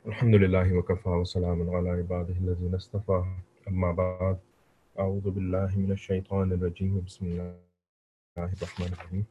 الحمد لله وكفى وسلام على عباده الذين اصطفى أما بعد أعوذ بالله من الشيطان الرجيم بسم الله الرحمن الرحيم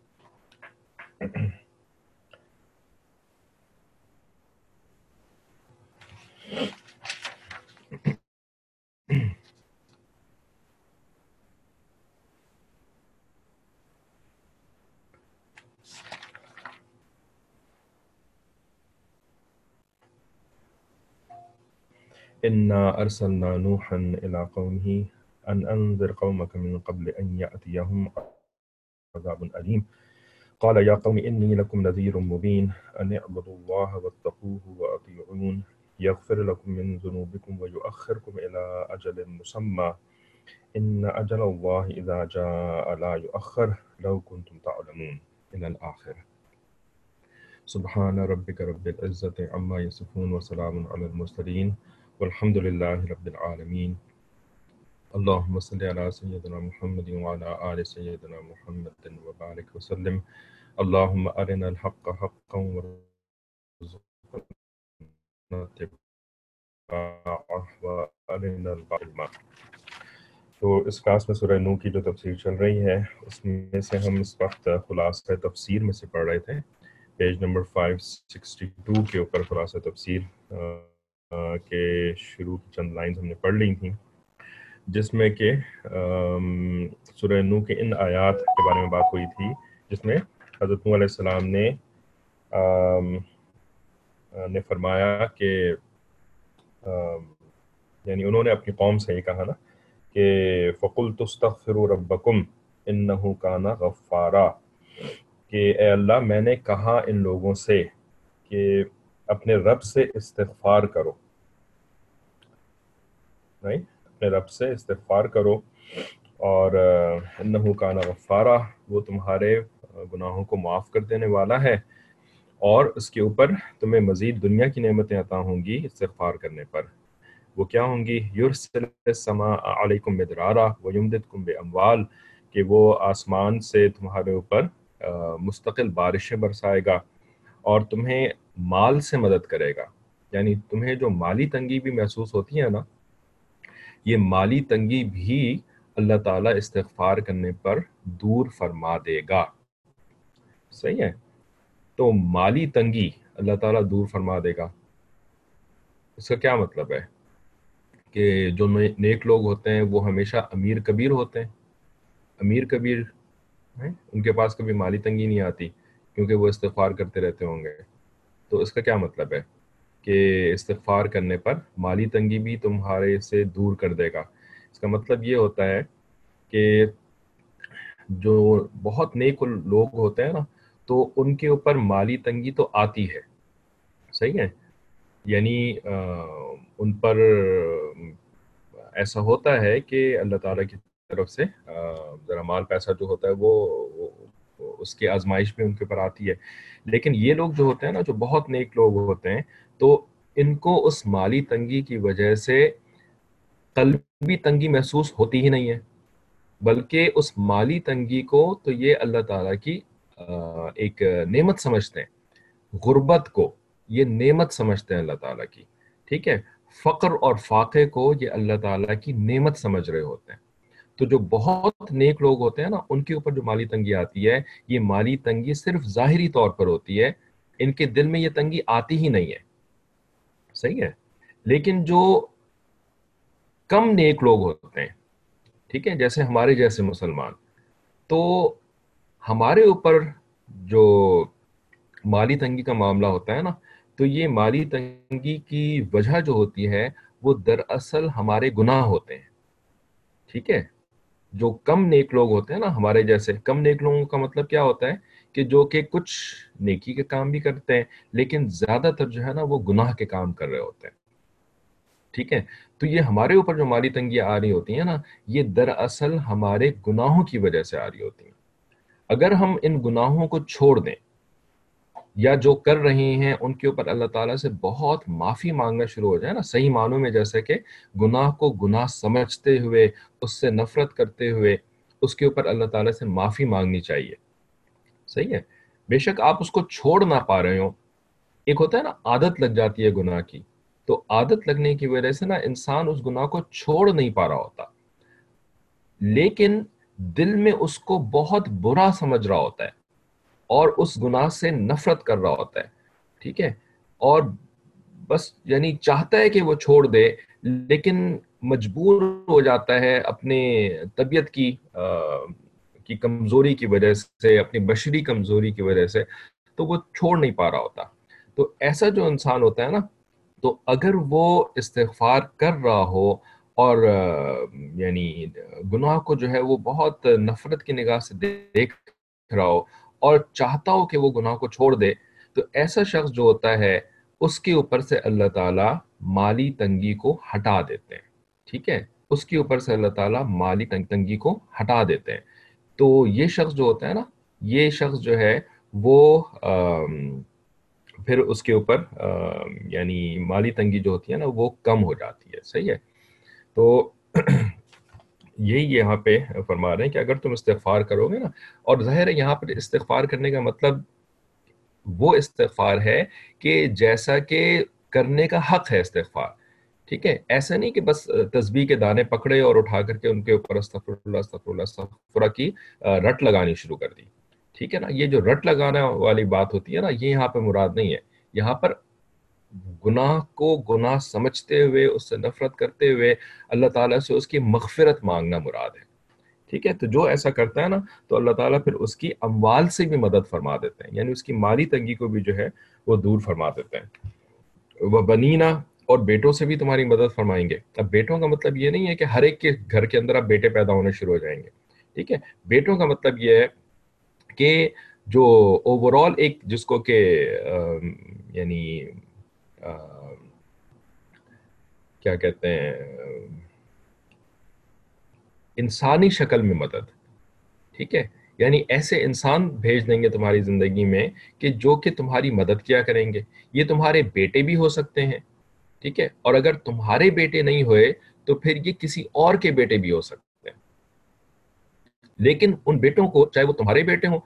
إنا أرسلنا نوحا إلى قومه أن أنذر قومك من قبل أن يأتيهم عذاب أليم قال يا قوم إني لكم نذير مبين أن اعبدوا الله واتقوه وأطيعون يغفر لكم من ذنوبكم ويؤخركم إلى أجل مسمى إن أجل الله إذا جاء لا يؤخر لو كنتم تعلمون إلى الآخر. سبحان ربك رب العزة عما يصفون وسلام على المرسلين والحمد لله رب العالمين. اللهم صل على سيدنا محمد وعلى آل سيدنا محمد وبارك وسلم. اللهم أرنا الحق حقا وارزقنا اتباعه وأرنا الباطل باطلا. تو اس کلاس میں سورہ نوح کی جو تفسیر چل رہی ہے اس میں سے ہم اس وقت خلاصہ تفسیر میں سے پڑھ رہے تھے، پیج نمبر 562 کے اوپر خلاصہ تفسیر کے شروع کی چند لائنز ہم نے پڑھ لی تھیں، جس میں کہ سورہ نوح کے ان آیات کے بارے میں بات ہوئی تھی جس میں حضرت نوح علیہ السلام نے فرمایا کہ یعنی انہوں نے اپنی قوم سے یہ کہا نا کہ فَقُلْتُ اسْتَغْفِرُوا رَبَّكُمْ إِنَّهُ كَانَ غَفَّارًا، کہ اے اللہ میں نے کہا ان لوگوں سے کہ اپنے رب سے استغفار کرو، نہیں اپنے رب سے استغفار کرو، اور انہ کان غفارا، وہ تمہارے گناہوں کو معاف کر دینے والا ہے، اور اس کے اوپر تمہیں مزید دنیا کی نعمتیں عطا ہوں گی استغفار کرنے پر۔ وہ کیا ہوں گی؟ یرسل السماء علیکم مدرارا ویمددکم باموال، کہ وہ آسمان سے تمہارے اوپر مستقل بارشیں برسائے گا اور تمہیں مال سے مدد کرے گا۔ یعنی تمہیں جو مالی تنگی بھی محسوس ہوتی ہے نا، یہ مالی تنگی بھی اللہ تعالیٰ استغفار کرنے پر دور فرما دے گا۔ صحیح ہے؟ تو مالی تنگی اللہ تعالیٰ دور فرما دے گا، اس کا کیا مطلب ہے؟ کہ جو نیک لوگ ہوتے ہیں وہ ہمیشہ امیر کبیر ہوتے ہیں، امیر کبیر ہیں، ان کے پاس کبھی مالی تنگی نہیں آتی کیونکہ وہ استغفار کرتے رہتے ہوں گے۔ تو اس کا کیا مطلب ہے کہ استغفار کرنے پر مالی تنگی بھی تمہارے سے دور کر دے گا؟ اس کا مطلب یہ ہوتا ہے کہ جو بہت نیک لوگ ہوتے ہیں نا، تو ان کے اوپر مالی تنگی تو آتی ہے، صحیح ہے، یعنی ان پر ایسا ہوتا ہے کہ اللہ تعالیٰ کی طرف سے ذرا مال پیسہ جو ہوتا ہے وہ اس کی آزمائش بھی ان کے اوپر آتی ہے، لیکن یہ لوگ جو ہوتے ہیں نا، جو بہت نیک لوگ ہوتے ہیں، تو ان کو اس مالی تنگی کی وجہ سے قلبی تنگی محسوس ہوتی ہی نہیں ہے، بلکہ اس مالی تنگی کو تو یہ اللہ تعالیٰ کی ایک نعمت سمجھتے ہیں، غربت کو یہ نعمت سمجھتے ہیں اللہ تعالیٰ کی، ٹھیک ہے، فقر اور فاقے کو یہ اللہ تعالیٰ کی نعمت سمجھ رہے ہوتے ہیں۔ تو جو بہت نیک لوگ ہوتے ہیں نا، ان کے اوپر جو مالی تنگی آتی ہے، یہ مالی تنگی صرف ظاہری طور پر ہوتی ہے، ان کے دل میں یہ تنگی آتی ہی نہیں ہے، صحیح ہے۔ لیکن جو کم نیک لوگ ہوتے ہیں، ٹھیک ہے، جیسے ہمارے جیسے مسلمان، تو ہمارے اوپر جو مالی تنگی کا معاملہ ہوتا ہے نا، تو یہ مالی تنگی کی وجہ جو ہوتی ہے وہ دراصل ہمارے گناہ ہوتے ہیں، ٹھیک ہے۔ جو کم نیک لوگ ہوتے ہیں نا، ہمارے جیسے کم نیک لوگوں کا مطلب کیا ہوتا ہے کہ جو کہ کچھ نیکی کے کام بھی کرتے ہیں لیکن زیادہ تر جو ہے نا وہ گناہ کے کام کر رہے ہوتے ہیں، ٹھیک ہے۔ تو یہ ہمارے اوپر جو مالی تنگی آ رہی ہوتی ہیں نا، یہ دراصل ہمارے گناہوں کی وجہ سے آ رہی ہوتی ہیں۔ اگر ہم ان گناہوں کو چھوڑ دیں یا جو کر رہے ہیں ان کے اوپر اللہ تعالیٰ سے بہت معافی مانگنا شروع ہو جائے نا، صحیح معنوں میں، جیسے کہ گناہ کو گناہ سمجھتے ہوئے، اس سے نفرت کرتے ہوئے اس کے اوپر اللہ تعالیٰ سے معافی مانگنی چاہیے، صحیح ہے۔ بے شک آپ اس کو چھوڑ نہ پا رہے ہوں، ایک ہوتا ہے نا عادت لگ جاتی ہے گناہ کی، تو عادت لگنے کی وجہ سے نا انسان اس گناہ کو چھوڑ نہیں پا رہا ہوتا، لیکن دل میں اس کو بہت برا سمجھ رہا ہوتا ہے اور اس گناہ سے نفرت کر رہا ہوتا ہے، ٹھیک ہے، اور بس یعنی چاہتا ہے کہ وہ چھوڑ دے، لیکن مجبور ہو جاتا ہے اپنے طبیعت کی کمزوری کی وجہ سے، اپنی بشری کمزوری کی وجہ سے، تو وہ چھوڑ نہیں پا رہا ہوتا۔ تو ایسا جو انسان ہوتا ہے نا، تو اگر وہ استغفار کر رہا ہو اور یعنی گناہ کو جو ہے وہ بہت نفرت کی نگاہ سے دیکھ رہا ہو اور چاہتا ہو کہ وہ گناہ کو چھوڑ دے، تو ایسا شخص جو ہوتا ہے اس کے اوپر سے اللہ تعالیٰ مالی تنگی کو ہٹا دیتے ہیں، ٹھیک ہے، اس کے اوپر سے اللہ تعالیٰ مالی تنگی کو ہٹا دیتے ہیں۔ تو یہ شخص جو ہوتا ہے نا، یہ شخص جو ہے وہ پھر اس کے اوپر یعنی مالی تنگی جو ہوتی ہے نا وہ کم ہو جاتی ہے، صحیح ہے۔ تو یہی یہاں پہ فرما رہے ہیں کہ اگر تم استغفار کرو گے نا، اور ظاہر ہے یہاں پر استغفار کرنے کا مطلب وہ استغفار ہے کہ جیسا کہ کرنے کا حق ہے استغفار، ٹھیک ہے، ایسا نہیں کہ بس تسبیح کے دانے پکڑے اور اٹھا کر کے ان کے اوپر استغفر اللہ استغفر اللہ استغفر اللہ کی رٹ لگانی شروع کر دی، ٹھیک ہے نا۔ یہ جو رٹ لگانا والی بات ہوتی ہے نا، یہ یہاں پہ مراد نہیں ہے۔ یہاں پر گناہ کو گناہ سمجھتے ہوئے، اس سے نفرت کرتے ہوئے اللہ تعالیٰ سے اس کی مغفرت مانگنا مراد ہے، ٹھیک ہے۔ تو جو ایسا کرتا ہے نا، تو اللہ تعالیٰ پھر اس کی اموال سے بھی مدد فرما دیتے ہیں، یعنی اس کی مالی تنگی کو بھی جو ہے وہ دور فرما دیتے ہیں۔ وہ بنینا، اور بیٹوں سے بھی تمہاری مدد فرمائیں گے۔ اب بیٹوں کا مطلب یہ نہیں ہے کہ ہر ایک کے گھر کے اندر اب بیٹے پیدا ہونے شروع ہو جائیں گے، ٹھیک ہے۔ بیٹوں کا مطلب یہ ہے کہ جو اوور آل ایک جس کو کہ یعنی کیا کہتے ہیں، انسانی شکل میں مدد، ٹھیک ہے، یعنی ایسے انسان بھیج دیں گے تمہاری زندگی میں کہ جو کہ تمہاری مدد کیا کریں گے۔ یہ تمہارے بیٹے بھی ہو سکتے ہیں، ٹھیک ہے، اور اگر تمہارے بیٹے نہیں ہوئے تو پھر یہ کسی اور کے بیٹے بھی ہو سکتے ہیں، لیکن ان بیٹوں کو، چاہے وہ تمہارے بیٹے ہوں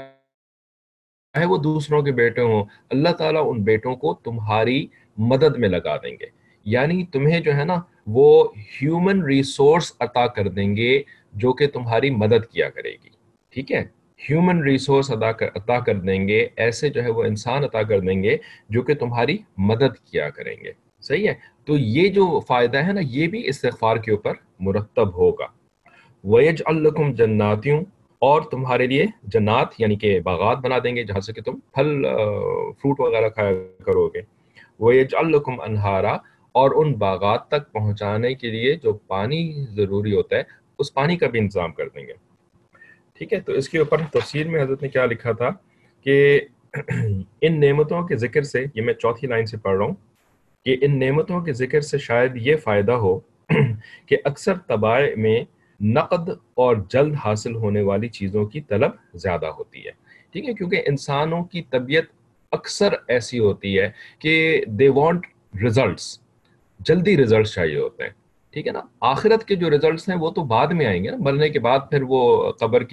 چاہے وہ دوسروں کے بیٹے ہوں، اللہ تعالیٰ ان بیٹوں کو تمہاری مدد میں لگا دیں گے، یعنی تمہیں جو ہے نا وہ ہیومن ریسورس عطا کر دیں گے جو کہ تمہاری مدد کیا کرے گی، ٹھیک ہے، ہیومن ریسورس عطا کر دیں گے، ایسے جو ہے وہ انسان عطا کر دیں گے جو کہ تمہاری مدد کیا کریں گے، صحیح ہے۔ تو یہ جو فائدہ ہے نا، یہ بھی استغفار کے اوپر مرتب ہوگا۔ وَيَجْعَلْ لَكُمْ جَنَّاتٍ، اور تمہارے لیے جنات یعنی کہ باغات بنا دیں گے جہاں سے کہ تم پھل فروٹ وغیرہ کھایا کرو گے۔ وَيَجْعَلْ لَكُمْ أَنْهَارًا، اور ان باغات تک پہنچانے کے لیے جو پانی ضروری ہوتا ہے اس پانی کا بھی انتظام کر دیں گے، ٹھیک ہے۔ تو اس کے اوپر تفسیر میں حضرت نے کیا لکھا تھا کہ ان نعمتوں کے ذکر سے، یہ میں چوتھی لائن سے پڑھ رہا ہوں، کہ ان نعمتوں کے ذکر سے شاید یہ فائدہ ہو کہ اکثر طبائع میں نقد اور جلد حاصل ہونے والی چیزوں کی طلب زیادہ ہوتی ہے، ٹھیک ہے، کیونکہ انسانوں کی طبیعت اکثر ایسی ہوتی ہے کہ دے وانٹ ریزلٹس، جلدی ریزلٹس چاہیے ہوتے ہیں، ٹھیک ہے نا۔ آخرت کے جو ریزلٹس ہیں وہ تو بعد میں آئیں گے نا، مرنے کے بعد پھر وہ قبر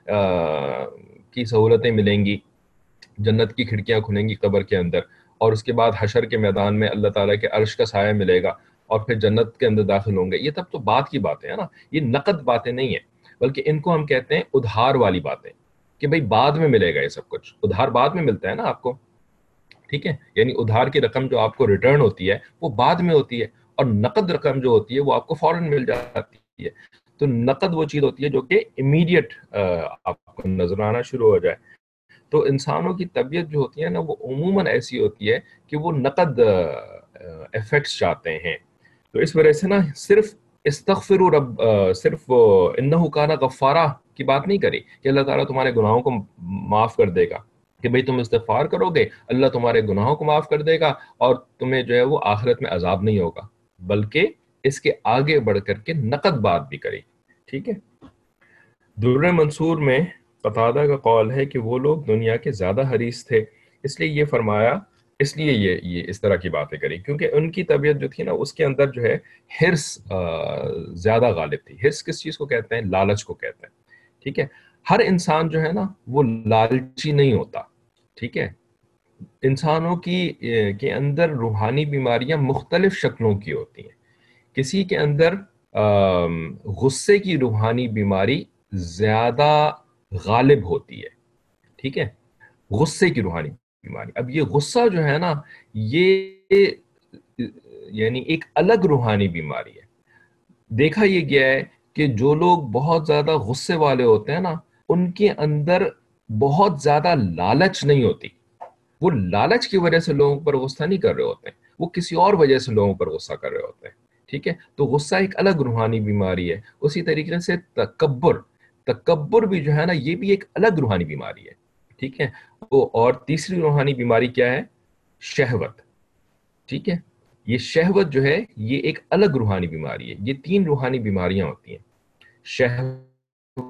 کی سہولتیں ملیں گی، جنت کی کھڑکیاں کھلیں گی قبر کے اندر، اور اس کے بعد حشر کے میدان میں اللہ تعالیٰ کے عرش کا سایہ ملے گا، اور پھر جنت کے اندر داخل ہوں گے۔ یہ تب تو بات کی باتیں ہیں نا، یہ نقد باتیں نہیں ہیں، بلکہ ان کو ہم کہتے ہیں ادھار والی باتیں، کہ بھئی بعد میں ملے گا یہ سب کچھ، ادھار بعد میں ملتا ہے نا آپ کو، ٹھیک ہے، یعنی ادھار کی رقم جو آپ کو ریٹرن ہوتی ہے وہ بعد میں ہوتی ہے، اور نقد رقم جو ہوتی ہے وہ آپ کو فوراً مل جاتی ہے۔ تو نقد وہ چیز ہوتی ہے جو کہ امیڈیٹ آپ کو نظر آنا شروع ہو جائے۔ تو انسانوں کی طبیعت جو ہوتی ہے نا وہ عموماً ایسی ہوتی ہے کہ وہ نقد ایفیکٹس چاہتے ہیں۔ تو اس وجہ سے نا صرف استغفروا رب، صرف انہ کان غفارا کی بات نہیں کری کہ اللہ تعالیٰ تمہارے گناہوں کو معاف کر دے گا، کہ بھئی تم استغفار کرو گے اللہ تمہارے گناہوں کو معاف کر دے گا اور تمہیں جو ہے وہ آخرت میں عذاب نہیں ہوگا، بلکہ اس کے آگے بڑھ کر کے نقد بات بھی کری، ٹھیک ہے۔ در منصور میں قتادہ کا قول ہے کہ وہ لوگ دنیا کے زیادہ حریص تھے، اس لیے یہ فرمایا، اس لیے یہ اس طرح کی باتیں کری، کیونکہ ان کی طبیعت جو تھی نا اس کے اندر جو ہے حرص زیادہ غالب تھی۔ حرص کس چیز کو کہتے ہیں؟ لالچ کو کہتے ہیں، ٹھیک ہے۔ ہر انسان جو ہے نا وہ لالچی نہیں ہوتا، ٹھیک ہے، انسانوں کے اندر روحانی بیماریاں مختلف شکلوں کی ہوتی ہیں. کسی کے اندر غصے کی روحانی بیماری زیادہ غالب ہوتی ہے. ٹھیک ہے، غصے کی روحانی بیماری. اب یہ غصہ جو ہے نا، یہ یعنی ایک الگ روحانی بیماری ہے. دیکھا یہ گیا ہے کہ جو لوگ بہت زیادہ غصے والے ہوتے ہیں نا، ان کے اندر بہت زیادہ لالچ نہیں ہوتی. وہ لالچ کی وجہ سے لوگوں پر غصہ نہیں کر رہے ہوتے ہیں، وہ کسی اور وجہ سے لوگوں پر غصہ کر رہے ہوتے ہیں. ٹھیک ہے، تو غصہ ایک الگ روحانی بیماری ہے. اسی طریقے سے تکبر، تکبر بھی جو ہے نا، یہ بھی ایک الگ روحانی بیماری ہے. ٹھیک ہے. اور تیسری روحانی بیماری کیا ہے؟ شہوت. ٹھیک ہے، یہ شہوت جو ہے یہ ایک الگ روحانی بیماری ہے. یہ تین روحانی بیماریاں ہوتی ہیں: شہوت،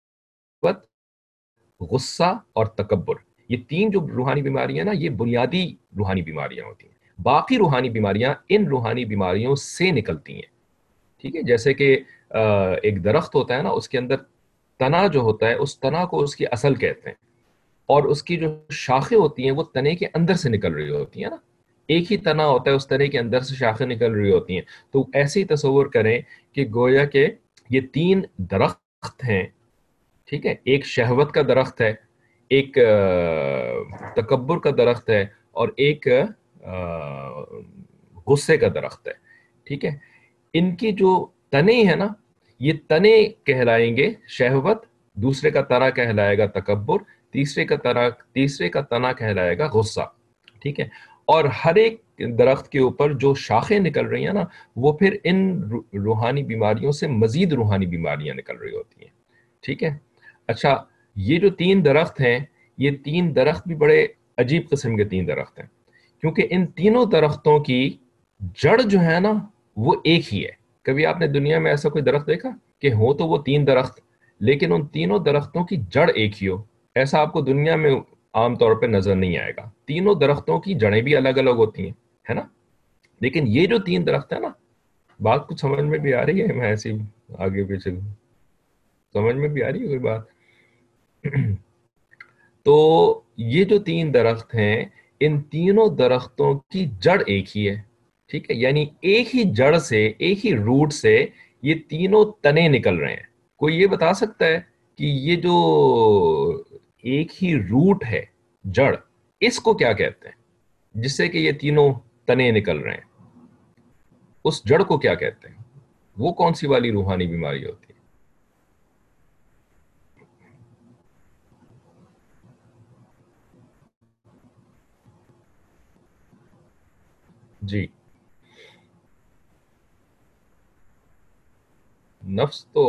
غصہ اور تکبر. یہ تین جو روحانی بیماریاں نا، یہ بنیادی روحانی بیماریاں ہوتی ہیں. باقی روحانی بیماریاں ان روحانی بیماریوں سے نکلتی ہیں. ٹھیک ہے، جیسے کہ ایک درخت ہوتا ہے نا، اس کے اندر تنا جو ہوتا ہے، اس تنا کو اس کی اصل کہتے ہیں، اور اس کی جو شاخیں ہوتی ہیں وہ تنے کے اندر سے نکل رہی ہوتی ہیں نا. ایک ہی تنا ہوتا ہے، اس تنے کے اندر سے شاخیں نکل رہی ہوتی ہیں. تو ایسے ہی تصور کریں کہ گویا کہ یہ تین درخت ہیں. ٹھیک ہے، ایک شہوت کا درخت ہے، ایک تکبر کا درخت ہے، اور ایک غصے کا درخت ہے. ٹھیک ہے، ان کی جو تنے ہیں نا، یہ تنے کہلائیں گے شہوت، دوسرے کا تنا کہلائے گا تکبر، تیسرے کا تنا کہلائے گا غصہ. ٹھیک ہے، اور ہر ایک درخت کے اوپر جو شاخیں نکل رہی ہیں نا، وہ پھر ان روحانی بیماریوں سے مزید روحانی بیماریاں نکل رہی ہوتی ہیں. ٹھیک ہے. اچھا، یہ جو تین درخت ہیں، یہ تین درخت بھی بڑے عجیب قسم کے تین درخت ہیں، کیونکہ ان تینوں درختوں کی جڑ جو ہے نا، وہ ایک ہی ہے. کبھی آپ نے دنیا میں ایسا کوئی درخت دیکھا کہ ہو تو وہ تین درخت، لیکن ان تینوں درختوں کی جڑ ایک ہی ہو؟ ایسا آپ کو دنیا میں عام طور پہ نظر نہیں آئے گا. تینوں درختوں کی جڑیں بھی الگ الگ ہوتی ہیں، ہے نا. لیکن یہ جو تین درخت ہیں نا، بات کچھ سمجھ میں بھی آ رہی ہے؟ میں ایسی آگے پیچھے سمجھ میں بھی آ رہی ہے کوئی بات؟ تو یہ جو تین درخت ہیں، ان تینوں درختوں کی جڑ ایک ہی ہے. ٹھیک ہے، یعنی ایک ہی جڑ سے، ایک ہی روٹ سے یہ تینوں تنے نکل رہے ہیں. کوئی یہ بتا سکتا ہے کہ یہ جو ایک ہی روٹ ہے، جڑ، اس کو کیا کہتے ہیں جس سے کہ یہ تینوں تنے نکل رہے ہیں؟ اس جڑ کو کیا کہتے ہیں؟ وہ کون سی والی روحانی بیماری ہوتی ہے؟ جی. نفس تو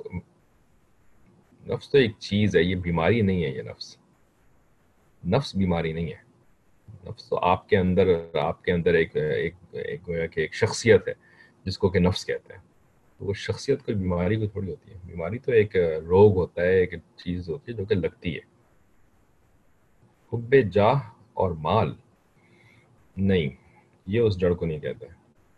نفس تو ایک چیز ہے، یہ بیماری نہیں ہے. یہ نفس، نفس بیماری نہیں ہے. نفس تو آپ کے اندر ایک گویا کہ ایک شخصیت ہے جس کو کہ نفس کہتے ہیں. تو وہ شخصیت کوئی بیماری کو تھوڑی ہوتی ہے. بیماری تو ایک روگ ہوتا ہے، ایک چیز ہوتی ہے جو کہ لگتی ہے. حب جاہ اور مال نہیں، یہ اس جڑ کو نہیں کہتے.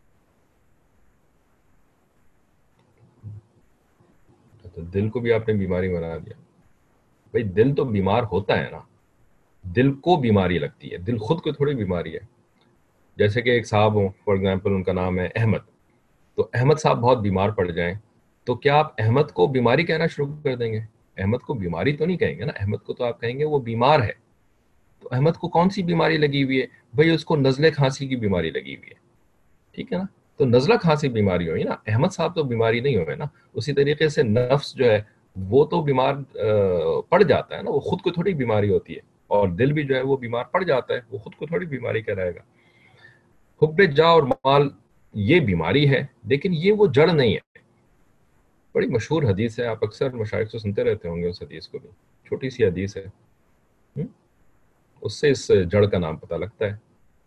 تو دل کو بھی آپ نے بیماری بنا دیا. بھائی دل تو بیمار ہوتا ہے نا، دل کو بیماری لگتی ہے، دل خود کو تھوڑی بیماری ہے. جیسے کہ ایک صاحب ہوں، فار ایگزامپل ان کا نام ہے احمد. تو احمد صاحب بہت بیمار پڑ جائیں، تو کیا آپ احمد کو بیماری کہنا شروع کر دیں گے؟ احمد کو بیماری تو نہیں کہیں گے نا، احمد کو تو آپ کہیں گے وہ بیمار ہے. تو احمد کو کون سی بیماری لگی ہوئی ہے؟ بھئی اس کو نزلے کھانسی کی بیماری لگی ہوئی ہے. ٹھیک ہے نا. تو نزلہ کھانسی بیماری ہوئی نا، احمد صاحب تو بیماری نہیں ہوئے نا. اسی طریقے سے نفس جو ہے وہ تو بیمار پڑ جاتا ہے نا، وہ خود کو تھوڑی بیماری ہوتی ہے. اور دل بھی جو ہے وہ بیمار پڑ جاتا ہے، وہ خود کو تھوڑی بیماری کہلائے گا. حب جا اور مال یہ بیماری ہے، لیکن یہ وہ جڑ نہیں ہے. بڑی مشہور حدیث ہے، آپ اکثر مشاہد سے سنتے رہتے ہوں گے اس حدیث کو بھی. چھوٹی سی حدیث ہے. ہم؟ اس سے اس جڑ کا نام پتہ لگتا ہے.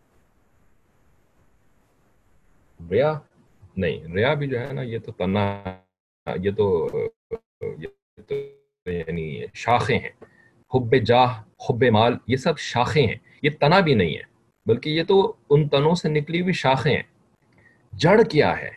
ریا نہیں، ریا بھی جو ہے نا، یہ تو تنا، یہ تو یعنی شاخیں ہیں. حب جاہ، حب مال، یہ سب شاخیں ہیں، یہ تنا بھی نہیں ہے، بلکہ یہ تو ان تنوں سے نکلی ہوئی شاخیں ہیں. جڑ کیا ہے؟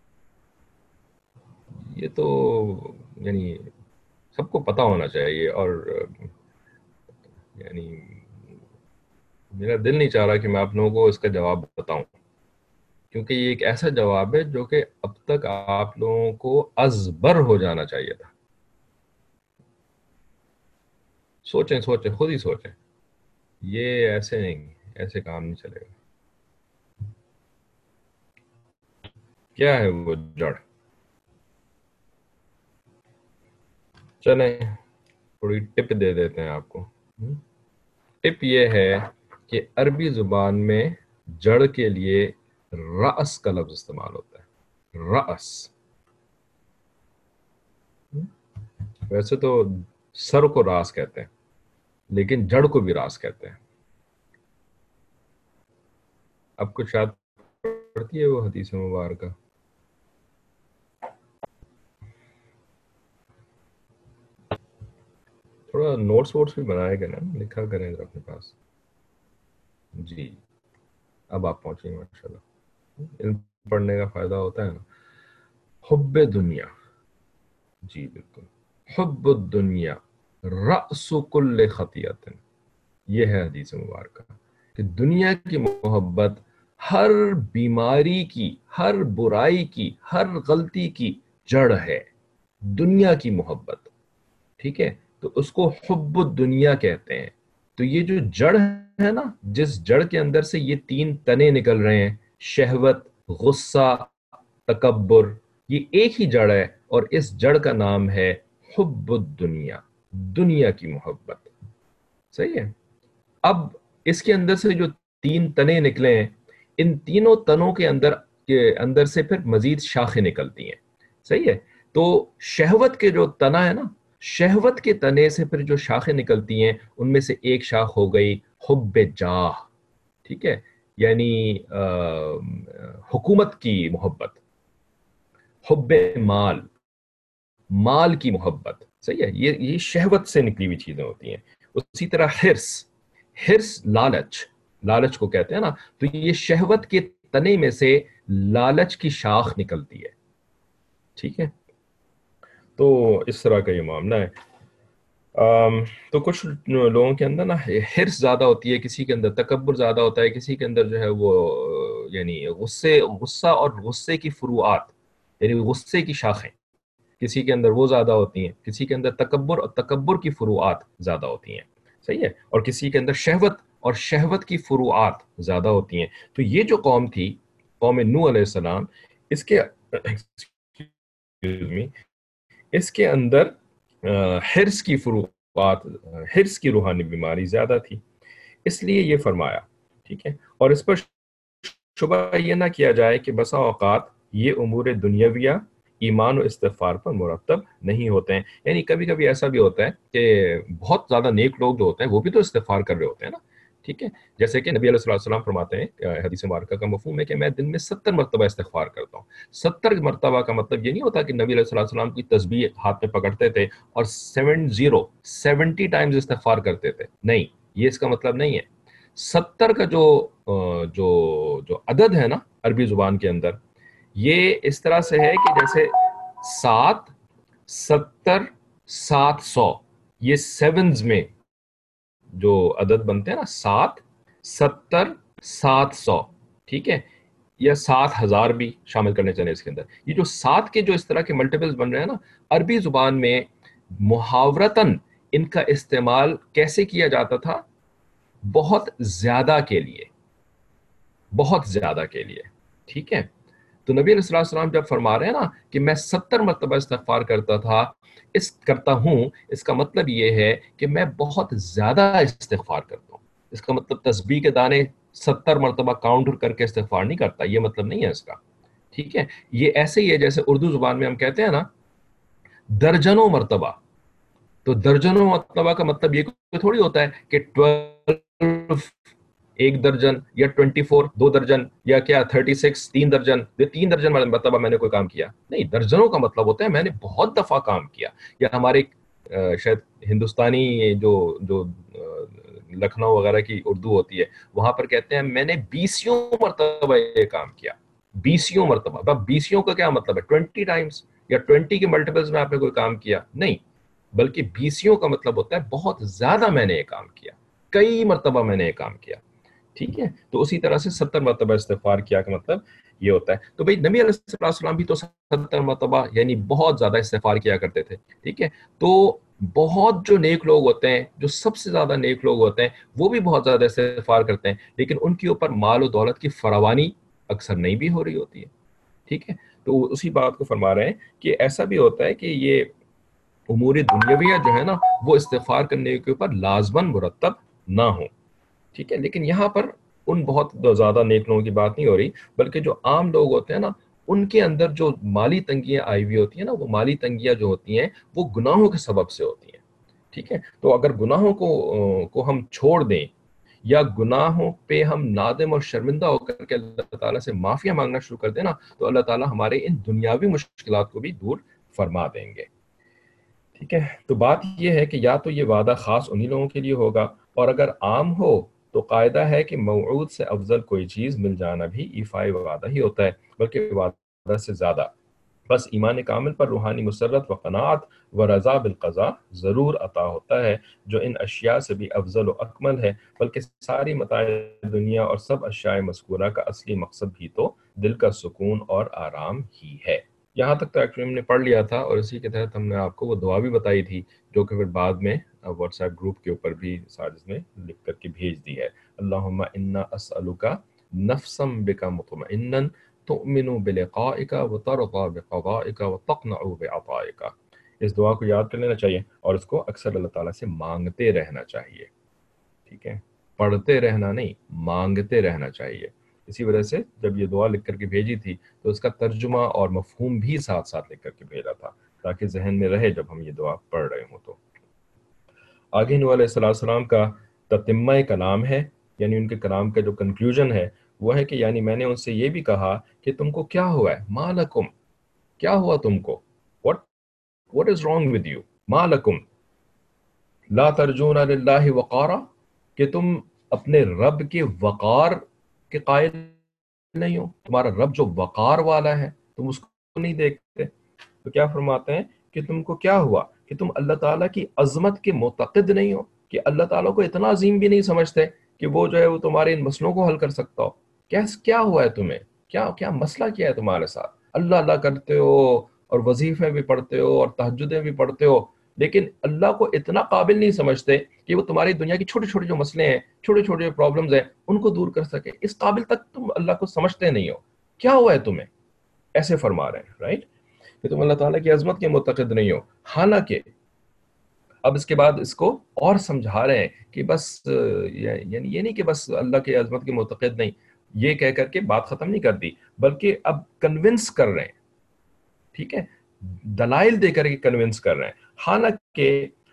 یہ تو یعنی سب کو پتا ہونا چاہیے. اور یعنی میرا دل نہیں چاہ رہا کہ میں آپ لوگوں کو اس کا جواب بتاؤں، کیونکہ یہ ایک ایسا جواب ہے جو کہ اب تک آپ لوگوں کو ازبر ہو جانا چاہیے تھا. سوچیں سوچیں، خود ہی سوچیں. یہ ایسے نہیں، ایسے کام نہیں چلے گا. کیا ہے وہ جڑ؟ چلیں تھوڑی ٹپ دے دیتے ہیں آپ کو. ٹپ یہ ہے کہ عربی زبان میں جڑ کے لیے رأس کا لفظ استعمال ہوتا ہے. رأس. ویسے تو سر کو راس کہتے ہیں، لیکن جڑ کو بھی راس کہتے ہیں. اب کچھ شاید پڑھتی ہے وہ حدیث مبارکہ. تھوڑا نوٹس ووٹس بھی بنائے گا نا، لکھا کریں ادھر اپنے پاس. جی اب آپ پہنچیں گے ماشاء اللہ. علم پڑھنے کا فائدہ ہوتا ہے نا. حب دنیا. جی بالکل. حب الدنیا رأس کل خطیئت. یہ ہے حدیث مبارکہ کہ دنیا کی محبت ہر بیماری کی، ہر برائی کی، ہر غلطی کی جڑ ہے. دنیا کی محبت. ٹھیک ہے، تو اس کو حب الدنیا کہتے ہیں. تو یہ جو جڑ ہے نا، جس جڑ کے اندر سے یہ تین تنے نکل رہے ہیں، شہوت، غصہ، تکبر، یہ ایک ہی جڑ ہے، اور اس جڑ کا نام ہے حب الدنیا، دنیا کی محبت. صحیح ہے. اب اس کے اندر سے جو تین تنے نکلے ہیں، ان تینوں تنوں کے اندر سے پھر مزید شاخیں نکلتی ہیں. صحیح ہے. تو شہوت کے جو تنا ہے نا، شہوت کے تنے سے پھر جو شاخیں نکلتی ہیں، ان میں سے ایک شاخ ہو گئی حب جاہ. ٹھیک ہے، یعنی حکومت کی محبت. حب مال، مال کی محبت. صحیح ہے، یہ شہوت سے نکلی ہوئی چیزیں ہوتی ہیں. اسی طرح حرص. حرص لالچ، لالچ کو کہتے ہیں نا. تو یہ شہوت کے تنے میں سے لالچ کی شاخ نکلتی ہے. ٹھیک ہے، تو اس طرح کا یہ معاملہ ہے. تو کچھ لوگوں کے اندر نا حرص زیادہ ہوتی ہے، کسی کے اندر تکبر زیادہ ہوتا ہے، کسی کے اندر جو ہے وہ یعنی غصہ اور غصے کی فروعات، یعنی غصے کی شاخیں کسی کے اندر وہ زیادہ ہوتی ہیں، کسی کے اندر تکبر اور تکبر کی فروعات زیادہ ہوتی ہیں. صحیح ہے، اور کسی کے اندر شہوت اور شہوت کی فروعات زیادہ ہوتی ہیں. تو یہ جو قوم تھی، قوم نوح علیہ السلام، اس کے اس کے اندر حرص کی فروعات، حرص کی روحانی بیماری زیادہ تھی. اس لیے یہ فرمایا. ٹھیک ہے، اور اس پر شبہ یہ نہ کیا جائے کہ بسا اوقات یہ امور دنیاویہ ایمان و استغفار پر مرتب نہیں ہوتے ہیں. یعنی کبھی کبھی ایسا بھی ہوتا ہے کہ بہت زیادہ نیک لوگ جو ہوتے ہیں وہ بھی تو استغفار کر رہے ہوتے ہیں نا. ٹھیک ہے، جیسے کہ نبی علیہ السلام فرماتے ہیں، حدیث مبارکہ کا مفہوم ہے کہ میں دن میں 70 مرتبہ استغفار کرتا ہوں. 70 مرتبہ کا مطلب یہ نہیں ہوتا کہ نبی علیہ السلام کی تسبیح ہاتھ میں پکڑتے تھے اور 70 ٹائمز استغفار کرتے تھے. نہیں، یہ اس کا مطلب نہیں ہے. 70 کا جو عدد ہے نا عربی زبان کے اندر، یہ اس طرح سے ہے کہ جیسے 7، 70، 700، یہ سیونز میں جو عدد بنتے ہیں نا، 7، 70، 700. ٹھیک ہے، یا 7,000 بھی شامل کرنے چاہیے اس کے اندر. یہ جو 7 کے جو اس طرح کے ملٹیپلز بن رہے ہیں نا، عربی زبان میں محاورتاً ان کا استعمال کیسے کیا جاتا تھا؟ بہت زیادہ کے لیے، بہت زیادہ کے لیے. ٹھیک ہے، تو نبی علیہ السلام جب فرما رہے ہیں نا کہ میں 70 مرتبہ استغفار کرتا ہوں، اس کا مطلب یہ ہے کہ میں بہت زیادہ استغفار کرتا ہوں. اس کا مطلب تسبیح کے دانے 70 مرتبہ کاؤنٹ کر کے استغفار نہیں کرتا، یہ مطلب نہیں ہے اس کا. ٹھیک ہے، یہ ایسے ہی ہے جیسے اردو زبان میں ہم کہتے ہیں نا درجنوں مرتبہ. تو درجنوں مرتبہ کا مطلب یہ تھوڑی ہوتا ہے کہ 12 ایک درجن، یا 24 دو درجن، یا کیا 36 تین درجن، یہ 3 درجن مرتبہ میں نے کوئی کام کیا. نہیں، درجنوں کا مطلب ہوتا ہے میں نے بہت دفعہ کام کیا. یا ہمارے شاید ہندوستانی جو لکھنؤ وغیرہ کی اردو ہوتی ہے، وہاں پر کہتے ہیں میں نے 20 مرتبہ یہ کام کیا. 20 مرتبہ. اب 20 کا کیا مطلب ہے؟ 20 ٹائمز یا 20 کے ملٹیپلز میں آپ نے کوئی کام کیا؟ نہیں، بلکہ 20 کا مطلب ہوتا ہے بہت زیادہ میں نے یہ کام کیا، کئی مرتبہ میں نے یہ کام کیا. ٹھیک ہے، تو اسی طرح سے 70 مرتبہ استغفار کیا کا مطلب یہ ہوتا ہے. تو بھائی نبی علیہ السلام بھی تو 70 مرتبہ یعنی بہت زیادہ استغفار کیا کرتے تھے. ٹھیک ہے، تو بہت جو نیک لوگ ہوتے ہیں، جو سب سے زیادہ نیک لوگ ہوتے ہیں، وہ بھی بہت زیادہ استغفار کرتے ہیں، لیکن ان کے اوپر مال و دولت کی فراوانی اکثر نہیں بھی ہو رہی ہوتی ہے. ٹھیک ہے، تو اسی بات کو فرما رہے ہیں کہ ایسا بھی ہوتا ہے کہ یہ امور دنیاویہ جو ہے نا وہ استغفار کرنے کے اوپر لازماً مرتب نہ ہو. ٹھیک ہے، لیکن یہاں پر ان بہت زیادہ نیک لوگوں کی بات نہیں ہو رہی، بلکہ جو عام لوگ ہوتے ہیں نا، ان کے اندر جو مالی تنگیاں آئی ہوئی ہوتی ہیں نا، وہ مالی تنگیاں جو ہوتی ہیں وہ گناہوں کے سبب سے ہوتی ہیں. ٹھیک ہے، تو اگر گناہوں کو ہم چھوڑ دیں یا گناہوں پہ ہم نادم اور شرمندہ ہو کر کے اللہ تعالیٰ سے معافیاں مانگنا شروع کر دیں نا، تو اللہ تعالیٰ ہمارے ان دنیاوی مشکلات کو بھی دور فرما دیں گے. ٹھیک ہے، تو بات یہ ہے کہ یا تو یہ وعدہ خاص انہی لوگوں کے لیے ہوگا، اور اگر عام ہو تو قاعدہ ہے کہ موعود سے افضل کوئی چیز مل جانا بھی ایفائے وعدہ ہی ہوتا ہے، بلکہ وعدہ سے زیادہ. بس ایمان کامل پر روحانی مسرت و قناعت و رضا بالقضاء ضرور عطا ہوتا ہے، جو ان اشیاء سے بھی افضل و اکمل ہے. بلکہ ساری متاع دنیا اور سب اشیاء مذکورہ کا اصلی مقصد بھی تو دل کا سکون اور آرام ہی ہے. یہاں تک تو ایکچولی ہم نے پڑھ لیا تھا، اور اسی کے تحت ہم نے آپ کو وہ دعا بھی بتائی تھی، جو کہ پھر بعد میں واٹس ایپ گروپ کے اوپر بھی ساجد نے لکھ کر کے بھیج دی ہے. اللہم انا اسألک نفسا بک مطمئنا تؤمن بلقائک وترضى بقضائک وتقنع بعطائک. اس دعا کو یاد کر لینا چاہیے، اور اس کو اکثر اللہ تعالیٰ سے مانگتے رہنا چاہیے. ٹھیک ہے، پڑھتے رہنا نہیں، مانگتے رہنا چاہیے. اسی وجہ سے جب یہ دعا لکھ کر کے بھیجی تھی تو اس کا ترجمہ اور مفہوم بھی ساتھ ساتھ لکھ کر کے بھیجا تھا، تاکہ ذہن میں رہے جب ہم یہ دعا پڑھ رہے ہوں. تو آگے نوح علیہ السلام کا تتمہ کلام ہے، یعنی ان کے کلام کا جو کنکلوژن ہے وہ ہے کہ یعنی میں نے ان سے یہ بھی کہا کہ تم کو کیا ہوا ہے، ما لکم، کیا ہوا تم کو، what is wrong with you، ما لکم لا ترجون للہ وقارا، کہ تم اپنے رب کے وقار کے قائل نہیں ہو. تمہارا رب جو وقار والا ہے تم اس کو نہیں دیکھتے. تو کیا فرماتے ہیں کہ تم کو کیا ہوا کہ تم اللہ تعالیٰ کی عظمت کے معتقد نہیں ہو، کہ اللہ تعالیٰ کو اتنا عظیم بھی نہیں سمجھتے کہ وہ جو ہے وہ تمہارے ان مسئلوں کو حل کر سکتا ہو. کیا ہوا ہے تمہیں، کیا مسئلہ کیا ہے تمہارے ساتھ. اللہ اللہ کرتے ہو اور وظیفے بھی پڑھتے ہو اور تہجدیں بھی پڑھتے ہو، لیکن اللہ کو اتنا قابل نہیں سمجھتے کہ وہ تمہاری دنیا کی چھوٹے چھوٹے جو مسئلے ہیں، چھوٹے چھوٹے جو پرابلمز ہیں، ان کو دور کر سکے. اس قابل تک تم اللہ کو سمجھتے نہیں ہو. کیا ہوا ہے تمہیں، ایسے فرما رہے ہیں، رائٹ، کہ تم اللہ تعالیٰ کی عظمت کے معتقد نہیں ہو. حالانکہ اب اس کے بعد اس کو اور سمجھا رہے ہیں کہ بس یعنی یہ نہیں کہ بس اللہ کی عظمت کے معتقد نہیں، یہ کہہ کر کے بات ختم نہیں کر دی، بلکہ اب کنونس کر رہے ہیں. ٹھیک ہے، دلائل دے کر کے کنونس کر رہے ہیں. حالانکہ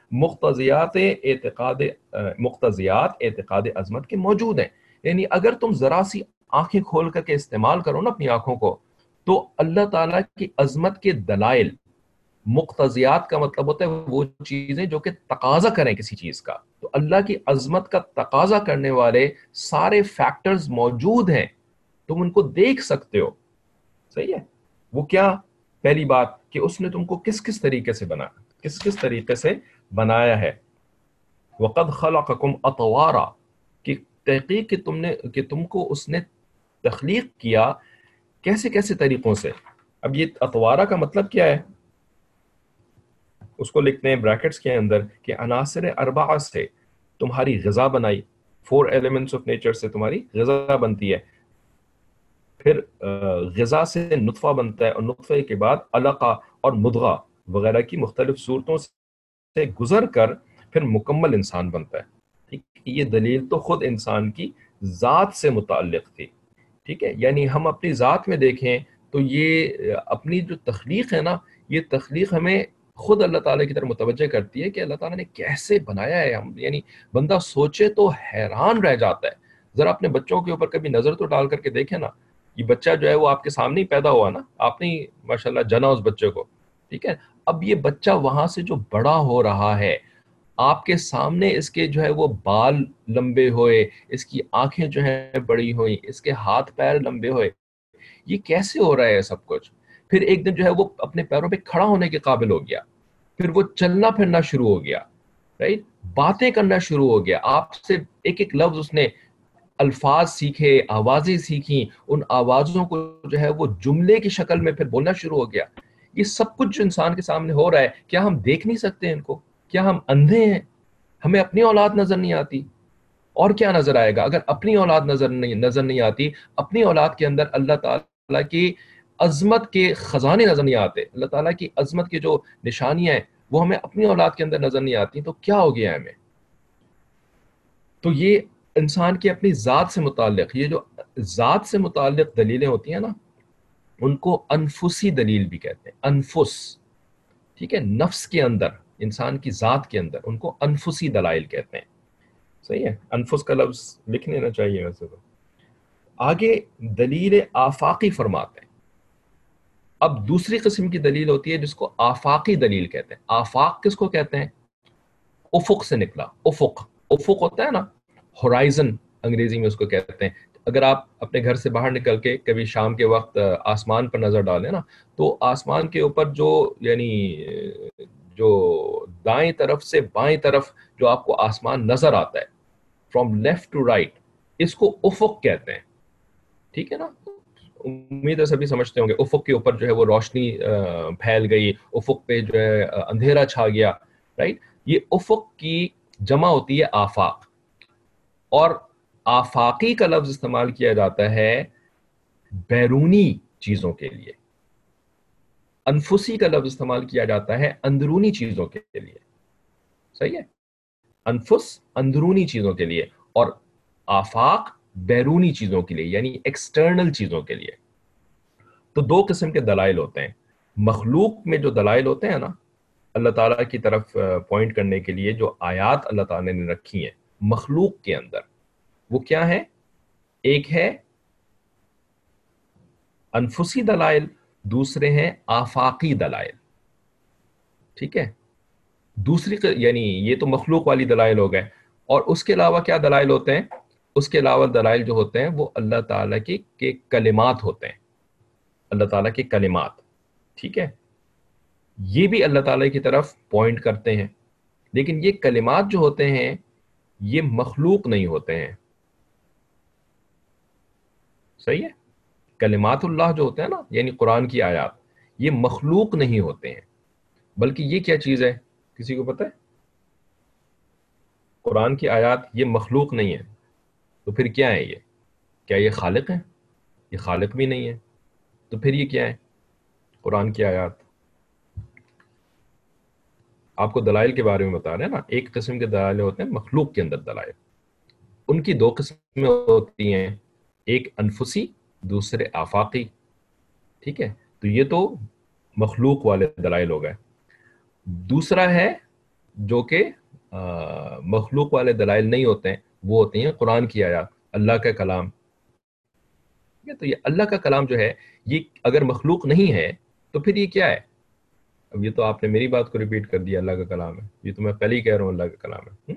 مقتضیات اعتقاد عظمت کے موجود ہیں. یعنی اگر تم ذرا سی آنکھیں کھول کر کے استعمال کرو نا اپنی آنکھوں کو، تو اللہ تعالیٰ کی عظمت کے دلائل، مقتضیات کا مطلب ہوتا ہے وہ چیزیں جو کہ تقاضا کریں کسی چیز کا. تو اللہ کی عظمت کا تقاضا کرنے والے سارے فیکٹرز موجود ہیں، تم ان کو دیکھ سکتے ہو. صحیح ہے، وہ کیا؟ پہلی بات کہ اس نے تم کو کس طریقے سے بنا، کس طریقے سے بنایا ہے. وَقَدْ خَلَقَكُمْ أَطْوَارًا، کہ تحقیق کہ تم کو اس نے تخلیق کیا کیسے طریقوں سے. اب یہ اطوارا کا مطلب کیا ہے، اس کو لکھتے ہیں بریکٹس کے اندر کہ عناصر اربعہ سے تمہاری غذا بنائی. 4 ایلیمنٹس آف نیچر سے تمہاری غذا بنتی ہے. پھر غذا سے نطفہ بنتا ہے، اور نطفے کے بعد علقہ اور مضغہ وغیرہ کی مختلف صورتوں سے گزر کر پھر مکمل انسان بنتا ہے. یہ دلیل تو خود انسان کی ذات سے متعلق تھی. ٹھیک ہے، یعنی ہم اپنی ذات میں دیکھیں تو یہ اپنی جو تخلیق ہے نا، یہ تخلیق ہمیں خود اللہ تعالیٰ کی طرف متوجہ کرتی ہے کہ اللہ تعالیٰ نے کیسے بنایا ہے. ہم یعنی بندہ سوچے تو حیران رہ جاتا ہے. ذرا اپنے بچوں کے اوپر کبھی نظر تو ڈال کر کے دیکھیں نا. یہ بچہ جو ہے وہ آپ کے سامنے ہی پیدا ہوا نا، آپ نے ماشاءاللہ جنا اس بچے کو. ٹھیک ہے، اب یہ بچہ وہاں سے جو بڑا ہو رہا ہے، آپ کے سامنے اس کے جو ہے وہ بال لمبے ہوئے، اس کی آنکھیں جو ہیں بڑی ہوئی، اس کے ہاتھ پیر لمبے ہوئے. یہ کیسے ہو رہا ہے سب کچھ؟ پھر ایک دن جو ہے وہ اپنے پیروں پہ کھڑا ہونے کے قابل ہو گیا، پھر وہ چلنا پھرنا شروع ہو گیا، رائٹ، باتیں کرنا شروع ہو گیا. آپ سے ایک ایک لفظ اس نے الفاظ سیکھے، آوازیں سیکھیں، ان آوازوں کو جو ہے وہ جملے کی شکل میں پھر بولنا شروع ہو گیا. یہ سب کچھ جو انسان کے سامنے ہو رہا ہے، کیا ہم دیکھ نہیں سکتے ان کو؟ کیا ہم اندھے ہیں؟ ہمیں اپنی اولاد نظر نہیں آتی؟ اور کیا نظر آئے گا اگر اپنی اولاد نظر نہیں آتی؟ اپنی اولاد کے اندر اللہ تعالیٰ کی عظمت کے خزانے نظر نہیں آتے، اللہ تعالیٰ کی عظمت کی جو نشانیاں ہیں وہ ہمیں اپنی اولاد کے اندر نظر نہیں آتی، تو کیا ہو گیا ہمیں؟ تو یہ انسان کی اپنی ذات سے متعلق، یہ جو ذات سے متعلق دلیلیں ہوتی ہیں نا، ان کو انفسی دلیل بھی کہتے ہیں. انفس، ٹھیک ہے، نفس کے اندر، انسان کی ذات کے اندر، ان کو انفسی دلائل کہتے ہیں. صحیح ہے، انفس کا لفظ لکھ لینا چاہیے ویسے تو. آگے دلیل آفاقی فرماتے ہیں. اب دوسری قسم کی دلیل ہوتی ہے جس کو آفاقی دلیل کہتے ہیں. آفاق کس کو کہتے ہیں؟ افق سے نکلا. افق، افق ہوتا ہے نا، ہورائزن انگریزی میں اس کو کہتے ہیں. اگر آپ اپنے گھر سے باہر نکل کے کبھی شام کے وقت آسمان پر نظر ڈالیں نا، تو آسمان کے اوپر جو یعنی جو دائیں طرف سے بائیں طرف جو آپ کو آسمان نظر آتا ہے، فرام لیفٹ ٹو رائٹ، اس کو افق کہتے ہیں. ٹھیک ہے نا؟ امید ہے سبھی سمجھتے ہوں گے. افق کے اوپر جو ہے وہ روشنی پھیل گئی، افق پہ جو ہے اندھیرا چھا گیا، رائٹ. یہ افق کی جمع ہوتی ہے آفاق. اور آفاقی کا لفظ استعمال کیا جاتا ہے بیرونی چیزوں کے لیے. انفسی کا لفظ استعمال کیا جاتا ہے اندرونی چیزوں کے لیے. صحیح ہے، انفس اندرونی چیزوں کے لیے، اور آفاق بیرونی چیزوں کے لیے، یعنی ایکسٹرنل چیزوں کے لیے. تو دو قسم کے دلائل ہوتے ہیں. مخلوق میں جو دلائل ہوتے ہیں نا، اللہ تعالیٰ کی طرف پوائنٹ کرنے کے لیے جو آیات اللہ تعالیٰ نے رکھی ہیں مخلوق کے اندر، وہ کیا ہے؟ ایک ہے انفسی دلائل، دوسرے ہیں آفاقی دلائل. ٹھیک ہے، دوسری یعنی یہ تو مخلوق والی دلائل ہو گئے. اور اس کے علاوہ کیا دلائل ہوتے ہیں؟ اس کے علاوہ دلائل جو ہوتے ہیں وہ اللہ تعالیٰ کے کلمات ہوتے ہیں. اللہ تعالیٰ کے کلمات، ٹھیک ہے، یہ بھی اللہ تعالیٰ کی طرف پوائنٹ کرتے ہیں. لیکن یہ کلمات جو ہوتے ہیں یہ مخلوق نہیں ہوتے ہیں. صحیح ہے، کلمات اللہ جو ہوتے ہیں نا، یعنی قرآن کی آیات، یہ مخلوق نہیں ہوتے ہیں. بلکہ یہ کیا چیز ہے؟ کسی کو پتہ ہے؟ قرآن کی آیات یہ مخلوق نہیں ہے، تو پھر کیا ہے یہ؟ کیا یہ خالق ہیں؟ یہ خالق بھی نہیں ہے. تو پھر یہ کیا ہے؟ قرآن کی آیات. آپ کو دلائل کے بارے میں بتا رہے ہیں نا، ایک قسم کے دلائل ہوتے ہیں مخلوق کے اندر دلائل. ان کی دو قسمیں ہوتی ہیں، ایک انفسی، دوسرے آفاقی. ٹھیک ہے، تو یہ تو مخلوق والے دلائل ہو گئے. دوسرا ہے جو کہ مخلوق والے دلائل نہیں ہوتے ہیں، وہ ہوتے ہیں قرآن کی آیات، اللہ کا کلام. تو یہ اللہ کا کلام جو ہے، یہ اگر مخلوق نہیں ہے تو پھر یہ کیا ہے؟ اب یہ تو آپ نے میری بات کو ریپیٹ کر دیا، اللہ کا کلام ہے. یہ تو میں پہلے ہی کہہ رہا ہوں اللہ کا کلام ہے.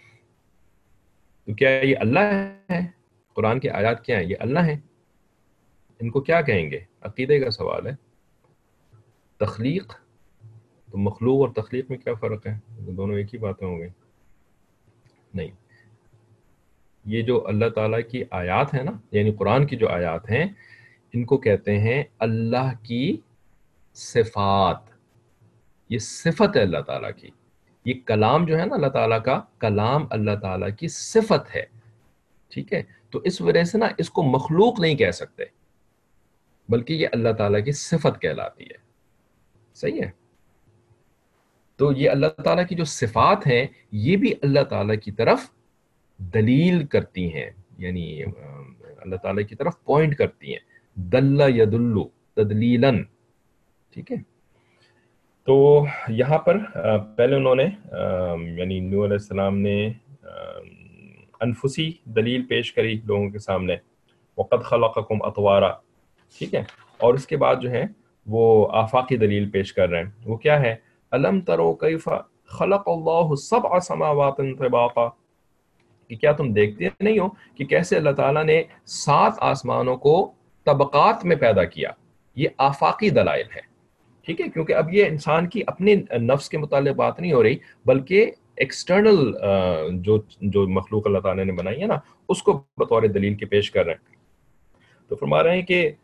تو کیا یہ اللہ ہے؟ قرآن کی آیات کیا ہیں؟ یہ اللہ ہیں. ان کو کیا کہیں گے؟ عقیدے کا سوال ہے. تخلیق، تو مخلوق اور تخلیق میں کیا فرق ہے؟ دونوں ایک ہی باتیں ہوں گی؟ نہیں. یہ جو اللہ تعالیٰ کی آیات ہیں نا، یعنی قرآن کی جو آیات ہیں، ان کو کہتے ہیں اللہ کی صفات. یہ صفت ہے اللہ تعالیٰ کی. یہ کلام جو ہے نا اللہ تعالیٰ کا کلام، اللہ تعالیٰ کی صفت ہے. ٹھیک ہے، تو اس وجہ سے نا اس کو مخلوق نہیں کہہ سکتے، بلکہ یہ اللہ تعالیٰ کی صفت کہلاتی ہے. صحیح ہے. تو یہ اللہ تعالیٰ کی جو صفات ہیں یہ بھی اللہ تعالیٰ کی طرف دلیل کرتی ہیں، یعنی اللہ تعالیٰ کی طرف پوائنٹ کرتی ہیں. دل یدل تدلیلاً. ٹھیک ہے. تو یہاں پر پہلے انہوں نے یعنی نوح علیہ السلام نے انفسی دلیل پیش کری لوگوں کے سامنے، وَقَدْ خَلَقَكُمْ أَطْوَارًا. ٹھیک ہے، اور اس کے بعد جو ہے وہ آفاقی دلیل پیش کر رہے ہیں. وہ کیا ہے؟ أَلَمْ تَرَوْا كَيْفَ خَلَقَ اللَّهُ سَبْعَ سَمَاوَاتٍ طِبَاقًا. کہ کیا تم دیکھتے نہیں ہو کہ کیسے اللہ تعالیٰ نے 7 آسمانوں کو طبقات میں پیدا کیا. یہ آفاقی دلائل ہے. ٹھیک ہے، کیونکہ اب یہ انسان کی اپنے نفس کے متعلق بات نہیں ہو رہی، بلکہ एक्सटर्नल जो मखलूक अल्लाह ताला ने बनाई है ना, उसको बतौर दलील के पेश कर रहे हैं। तो फरमा रहे हैं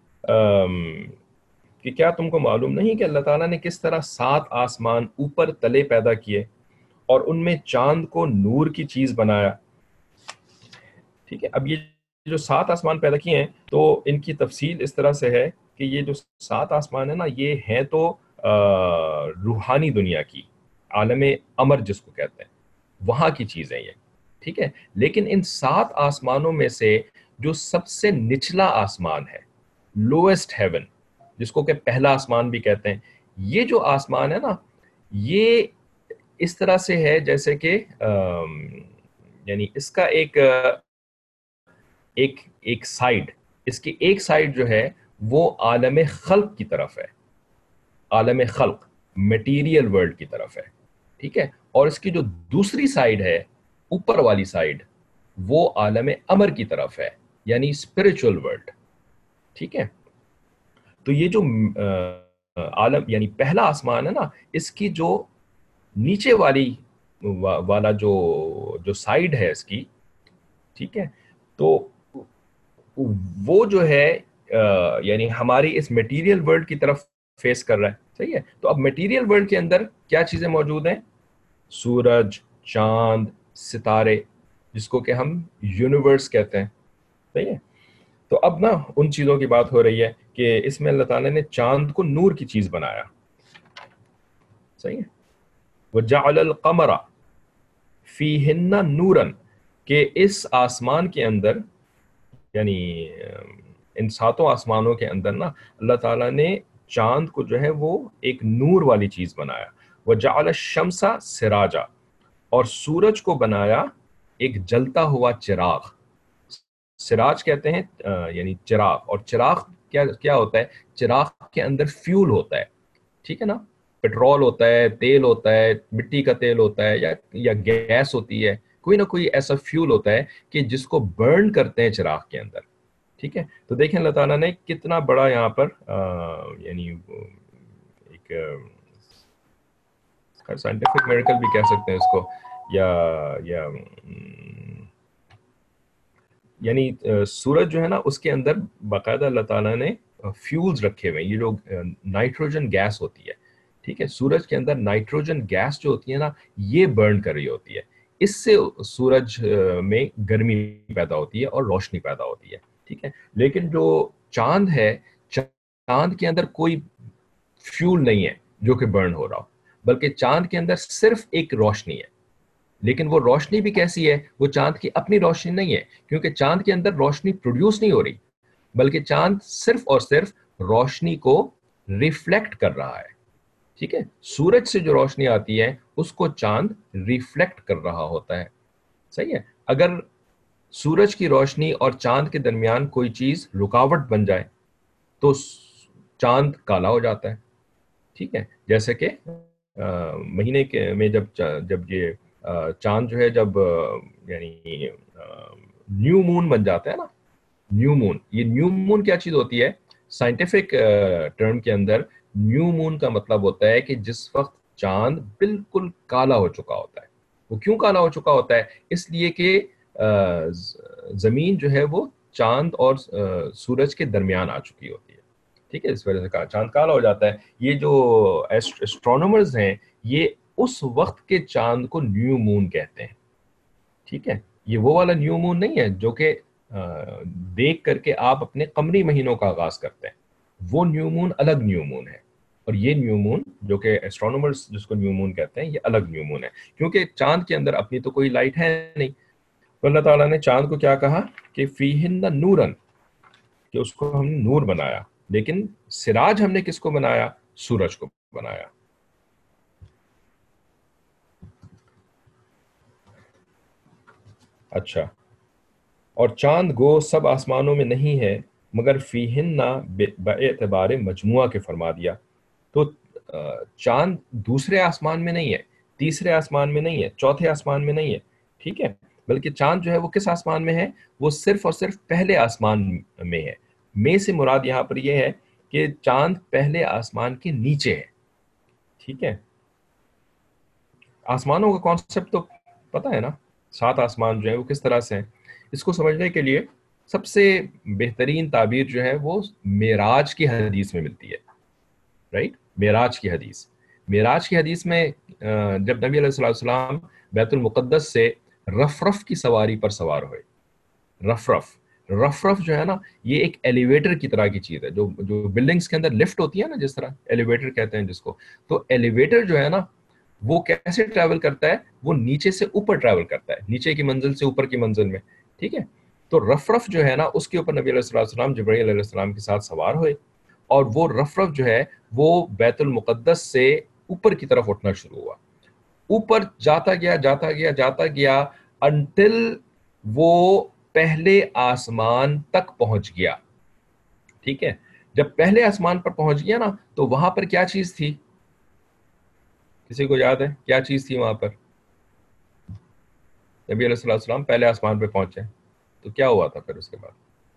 कि क्या तुमको मालूम नहीं कि अल्लाह ताला ने किस तरह 7 आसमान ऊपर तले पैदा किए और उनमें चांद को नूर की चीज बनाया। ठीक है, अब ये जो 7 आसमान पैदा किए हैं, तो इनकी तफसील इस तरह से है कि ये जो 7 आसमान है ना, ये हैं तो रूहानी दुनिया की, आलम अमर जिसको कहते हैं, वहाँ की चीज़ें ये। ठीक है, लेकिन इन 7 आसमानों में से जो सबसे निचला आसमान है, लोएस्ट हेवन, जिसको कि पहला आसमान भी कहते हैं, ये जो आसमान है ना, ये इस तरह से है जैसे कि यानी इसका एक एक साइड, इसकी एक साइड जो है वो आलम खल्क की तरफ है, आलम खल्क मटेरियल वर्ल्ड की तरफ है। ठीक है, और इसकी जो दूसरी साइड है, ऊपर वाली साइड, वो आलम अमर की तरफ है, यानी स्पिरिचुअल वर्ल्ड। ठीक है, तो ये जो आलम यानी पहला आसमान है ना, इसकी जो नीचे वाला जो साइड है इसकी, ठीक है, तो वो जो है यानी हमारी इस मटेरियल वर्ल्ड की तरफ फेस कर रहा है। सही है, तो अब मटेरियल वर्ल्ड के अंदर क्या चीजें मौजूद हैं? सूरज, चांद, सितारे, जिसको कि हम यूनिवर्स कहते हैं। सही है, तो अब ना उन चीजों की बात हो रही है कि इसमें अल्लाह ताला ने चांद को नूर की चीज बनाया। सही है, वजअल कमरा फीहिन्ना नूरन, के इस आसमान के अंदर, यानी इन 7 आसमानों के अंदर ना अल्लाह ताला ने चांद को जो है वो एक नूर वाली चीज बनाया। वजअल शम्सा सिराजा, और सूरज को बनाया एक जलता हुआ चिराग। सिराज कहते हैं यानी चिराग, और चिराग क्या क्या होता है? चिराग के अंदर फ्यूल होता है। ठीक है ना, पेट्रोल होता है, तेल होता है, मिट्टी का तेल होता है, या गैस होती है, कोई ना कोई ऐसा फ्यूल होता है कि जिसको बर्न करते हैं चिराग के अंदर। ठीक है, तो देखें अल्लाह ताला ने कितना बड़ा यहाँ पर यानी एक साइंटिफिक मिरेकल भी कह सकते हैं इसको, या यानी सूरज जो है ना, उसके अंदर बाकायदा अल्लाह ताला ने फ्यूल्स रखे हुए हैं, ये जो नाइट्रोजन गैस होती है। ठीक है, सूरज के अंदर नाइट्रोजन गैस जो होती है ना, ये बर्न कर रही होती है, इससे सूरज में गर्मी पैदा होती है और रोशनी पैदा होती है। ठीक है, लेकिन जो चांद है, चांद के अंदर कोई फ्यूल नहीं है जो कि बर्न हो रहा हो, बल्कि चांद के अंदर सिर्फ एक रोशनी है। लेकिन वो रोशनी भी कैसी है? वो चांद की अपनी रोशनी नहीं है, क्योंकि चांद के अंदर रोशनी प्रोड्यूस नहीं हो रही, बल्कि चांद सिर्फ और सिर्फ रोशनी को रिफ्लेक्ट कर रहा है। ठीक है, सूरज से जो रोशनी आती है उसको चांद रिफ्लेक्ट कर रहा होता है। सही है, अगर सूरज की रोशनी और चांद के दरमियान कोई चीज रुकावट बन जाए तो चांद काला हो जाता है। ठीक है, जैसे कि महीने के में जब ये चांद जो है, जब यानी न्यू मून बन जाता है ना, न्यू मून, ये न्यू मून क्या चीज होती है? साइंटिफिक टर्म के अंदर न्यू मून का मतलब होता है कि जिस वक्त चांद बिल्कुल काला हो चुका होता है। वो क्यों काला हो चुका होता है? इसलिए कि जमीन जो है वो चांद और सूरज के दरमियान आ चुकी होती है। ठीक है, इस वजह से चांद काला हो जाता है। ये जो एस्ट्रोनॉमर्स हैं, ये उस वक्त के चांद को न्यू मून कहते हैं। ठीक है, ये वो वाला न्यू मून नहीं है जो कि देख करके आप अपने कमरी महीनों का आगाज करते हैं। वो न्यू मून अलग न्यू मून है, और ये न्यू मून जो कि एस्ट्रोनॉमर्स जिसको न्यू मून कहते हैं, ये अलग न्यू मून है, क्योंकि चांद के अंदर अपनी तो कोई लाइट है नहीं। तो अल्लाह ताला ने चांद को क्या कहा कि फीहिन्ना नूरन, कि उसको हमने नूर बनाया। लेकिन सिराज हमने किसको बनाया? सूरज को बनाया। अच्छा, और चांद गो सब आसमानों में नहीं है, मगर फीहिन्ना बेएतबार मजमुआ के फरमा दिया। तो चांद दूसरे आसमान में नहीं है, तीसरे आसमान में नहीं है, चौथे आसमान में नहीं है। ठीक है, बल्कि चांद जो है वो किस आसमान में है? वो सिर्फ और सिर्फ पहले आसमान में है। में से मुराद यहाँ पर यह है कि चांद पहले आसमान के नीचे है। ठीक है, आसमानों का कॉन्सेप्ट तो पता है ना 7 आसमान जो है वो किस तरह से हैं। इसको समझने के लिए सबसे बेहतरीन ताबीर जो है वो मेराज की हदीस में मिलती है, राइट। मेराज की हदीस में जब नबी अलैहिस्सलाम बैतुल मुक़द्दस से रफ की सवारी पर सवार हुए। रफ रफ जो है ना, ये एक एलिवेटर की तरह की चीज़ है, जो जो बिल्डिंग्स के अंदर लिफ्ट होती है ना, जिस तरह एलिवेटर कहते हैं जिसको। तो एलिवेटर जो है ना, वो कैसे ट्रैवल करता है, वो नीचे से ऊपर ट्रैवल करता है, नीचे की मंजिल से ऊपर की मंजिल में, ठीक है। तो रफ जो है ना, उसके ऊपर नबी अलैहिस्सलाम जिब्राईल अलैहिस्सलाम के साथ सवार हुए, और वो रफ जो है वो बैतुल मुक़द्दस से ऊपर की तरफ उठना शुरू हुआ, ऊपर जाता गया अंटिल वो पहले आसमान तक पहुंच गया, ठीक है। जब पहले आसमान पर पहुंच गया ना, तो वहां पर क्या चीज थी, किसी को याद है क्या चीज थी वहां पर? नबी अलैहिस्सलाम पहले आसमान पे पहुंचे, तो क्या हुआ था फिर उसके बाद?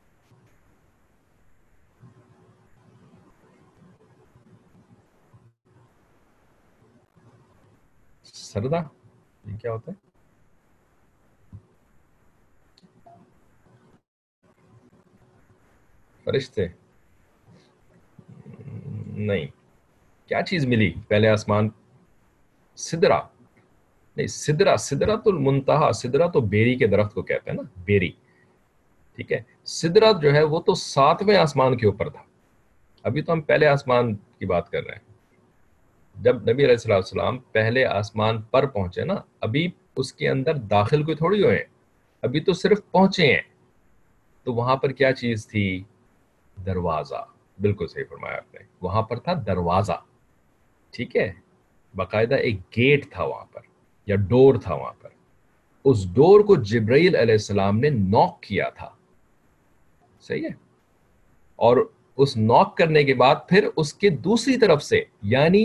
सरदा, ये क्या होता है? फरिश्ते? नहीं। क्या चीज मिली पहले आसमान? सिदरा? नहीं, सिदरा, सिदरा तो मुंतहा, सिदरा तो बेरी के दरख्त को कहते हैं ना, बेरी, ठीक है। सिदरा जो है वो तो 7वें आसमान के ऊपर था। अभी तो हम पहले आसमान की बात कर रहे हैं। जब नबी अलैहिस्सलाम पहले आसमान पर पहुंचे ना, अभी उसके अंदर दाखिल कोई थोड़ी हुए हैं, अभी तो सिर्फ पहुंचे हैं। तो वहां पर क्या चीज थी? दरवाजा। बिल्कुल सही फरमाया आपने, वहां पर था दरवाजा, ठीक है। बाकायदा एक गेट था वहां पर, या डोर था वहां पर। उस डोर को जिब्राइल अलैहिस्सलाम ने नॉक किया था, सही है। और उस नॉक करने के बाद फिर उसके दूसरी तरफ से, यानी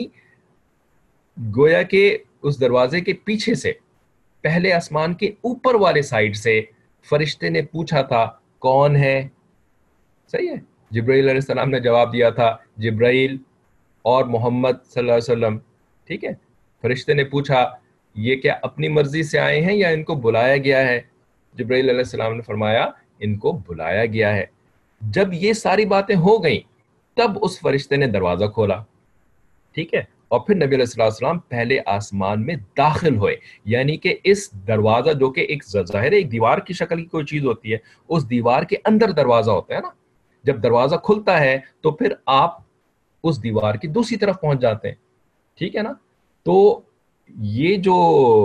गोया के उस दरवाजे के पीछे से, पहले आसमान के ऊपर वाले साइड से फरिश्ते ने पूछा था, कौन है? सही है। जिब्राइल अलैहिस्सलाम ने जवाब दिया था, जिब्राइल और मोहम्मद सल्लल्लाहु अलैहि वसल्लम, ठीक है। फरिश्ते ने पूछा, ये क्या अपनी मर्जी से आए हैं या इनको बुलाया गया है? जिब्राइल अलैहिस्सलाम ने फरमाया, इनको बुलाया गया है। जब ये सारी बातें हो गई, तब उस फरिश्ते ने दरवाजा खोला, ठीक है। और फिर नबी अलैहिस्सलाम पहले आसमान में दाखिल हुए, यानी कि इस दरवाजा जो कि एक ज़ाहिर है एक दीवार की शक्ल की कोई चीज होती है, उस दीवार के अंदर दरवाजा होता है ना। जब दरवाजा खुलता है तो फिर आप उस दीवार की दूसरी तरफ पहुंच जाते हैं, ठीक है ना। तो ये जो,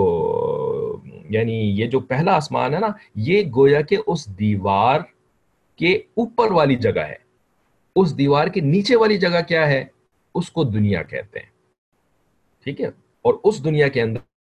यानी ये जो पहला आसमान है ना, ये गोया के उस दीवार के ऊपर वाली जगह है। उस दीवार के नीचे वाली जगह क्या है? उसको दुनिया कहते हैं, ठीक है। और उस दुनिया के अंदर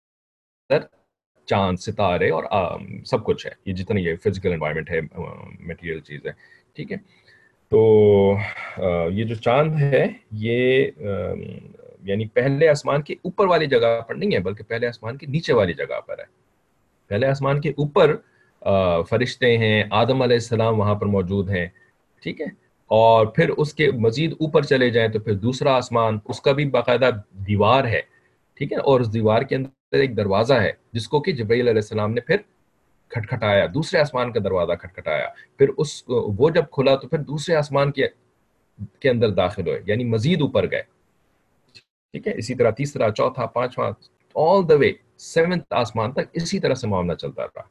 चांद, सितारे और सब कुछ है, ये जितनी ये फिजिकल एनवायरनमेंट है, मटेरियल चीज है, ठीक है। तो ये जो चांद है, ये यानी पहले आसमान के ऊपर वाली जगह पर नहीं है, बल्कि पहले आसमान के नीचे वाली जगह पर है। पहले आसमान के ऊपर फरिश्ते हैं, आदम अलैहिस्सलाम वहां पर मौजूद हैं, ठीक है। और फिर उसके मजीद ऊपर चले जाएं तो फिर दूसरा आसमान, उसका भी बाकायदा दीवार है, ठीक है। और उस दीवार के अंदर एक दरवाजा है, जिसको कि जिब्राइल अलैहिस्सलाम ने फिर खटखटाया, दूसरे आसमान का दरवाजा खटखटाया। फिर उस वो जब खुला तो फिर दूसरे आसमान के अंदर दाखिल हुए, यानी मजीद ऊपर गए, ठीक है। इसी तरह तीसरा, चौथा, पांचवा, ऑल द वे 7वें आसमान तक इसी तरह से मामला चलता रहा,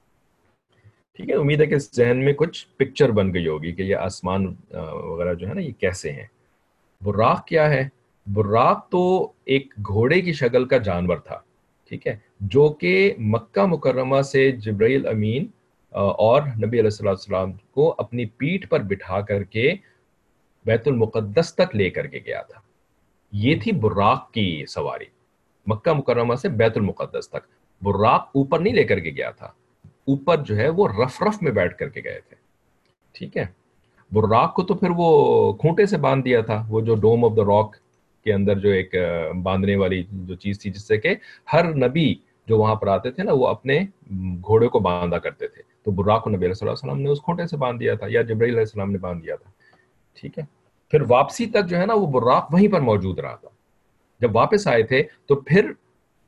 ठीक है। उम्मीद है कि इस जहन में कुछ पिक्चर बन गई होगी कि ये आसमान वगैरह जो है ना, ये कैसे हैं। बुर्राक क्या है? बुर्राक तो एक घोड़े की शक्ल का जानवर था, ठीक है, जो कि मक्का मुकर्रमा से जिब्राइल अमीन और नबी अलैहिस्सलाम को अपनी पीठ पर बिठा करके बैतुल मुक़द्दस तक लेकर के गया था। ये थी बुर्राक की सवारी, मक्का मुकर्रमा से बैतुल मुक़द्दस तक। बुर्राक ऊपर नहीं लेकर के गया था, ऊपर जो है वो रफ में बैठ करके गए थे, ठीक है। बुर्राक को तो फिर वो खूंटे से बांध दिया था, वो जो डोम ऑफ द रॉक के अंदर जो एक बांधने वाली जो चीज थी, जिससे कि हर नबी जो वहां पर आते थे ना, वो अपने घोड़े को बांधा करते थे। तो बुर्राक को नबी सल्लल्लाहु अलैहि वसल्लम ने उस खूंटे से बांध दिया था, या जिब्राइल अलैहि सलाम ने बांध दिया था, ठीक है। फिर वापसी तक जो है ना, वो बुर्राक वहीं पर मौजूद रहा था। जब वापस आए थे तो फिर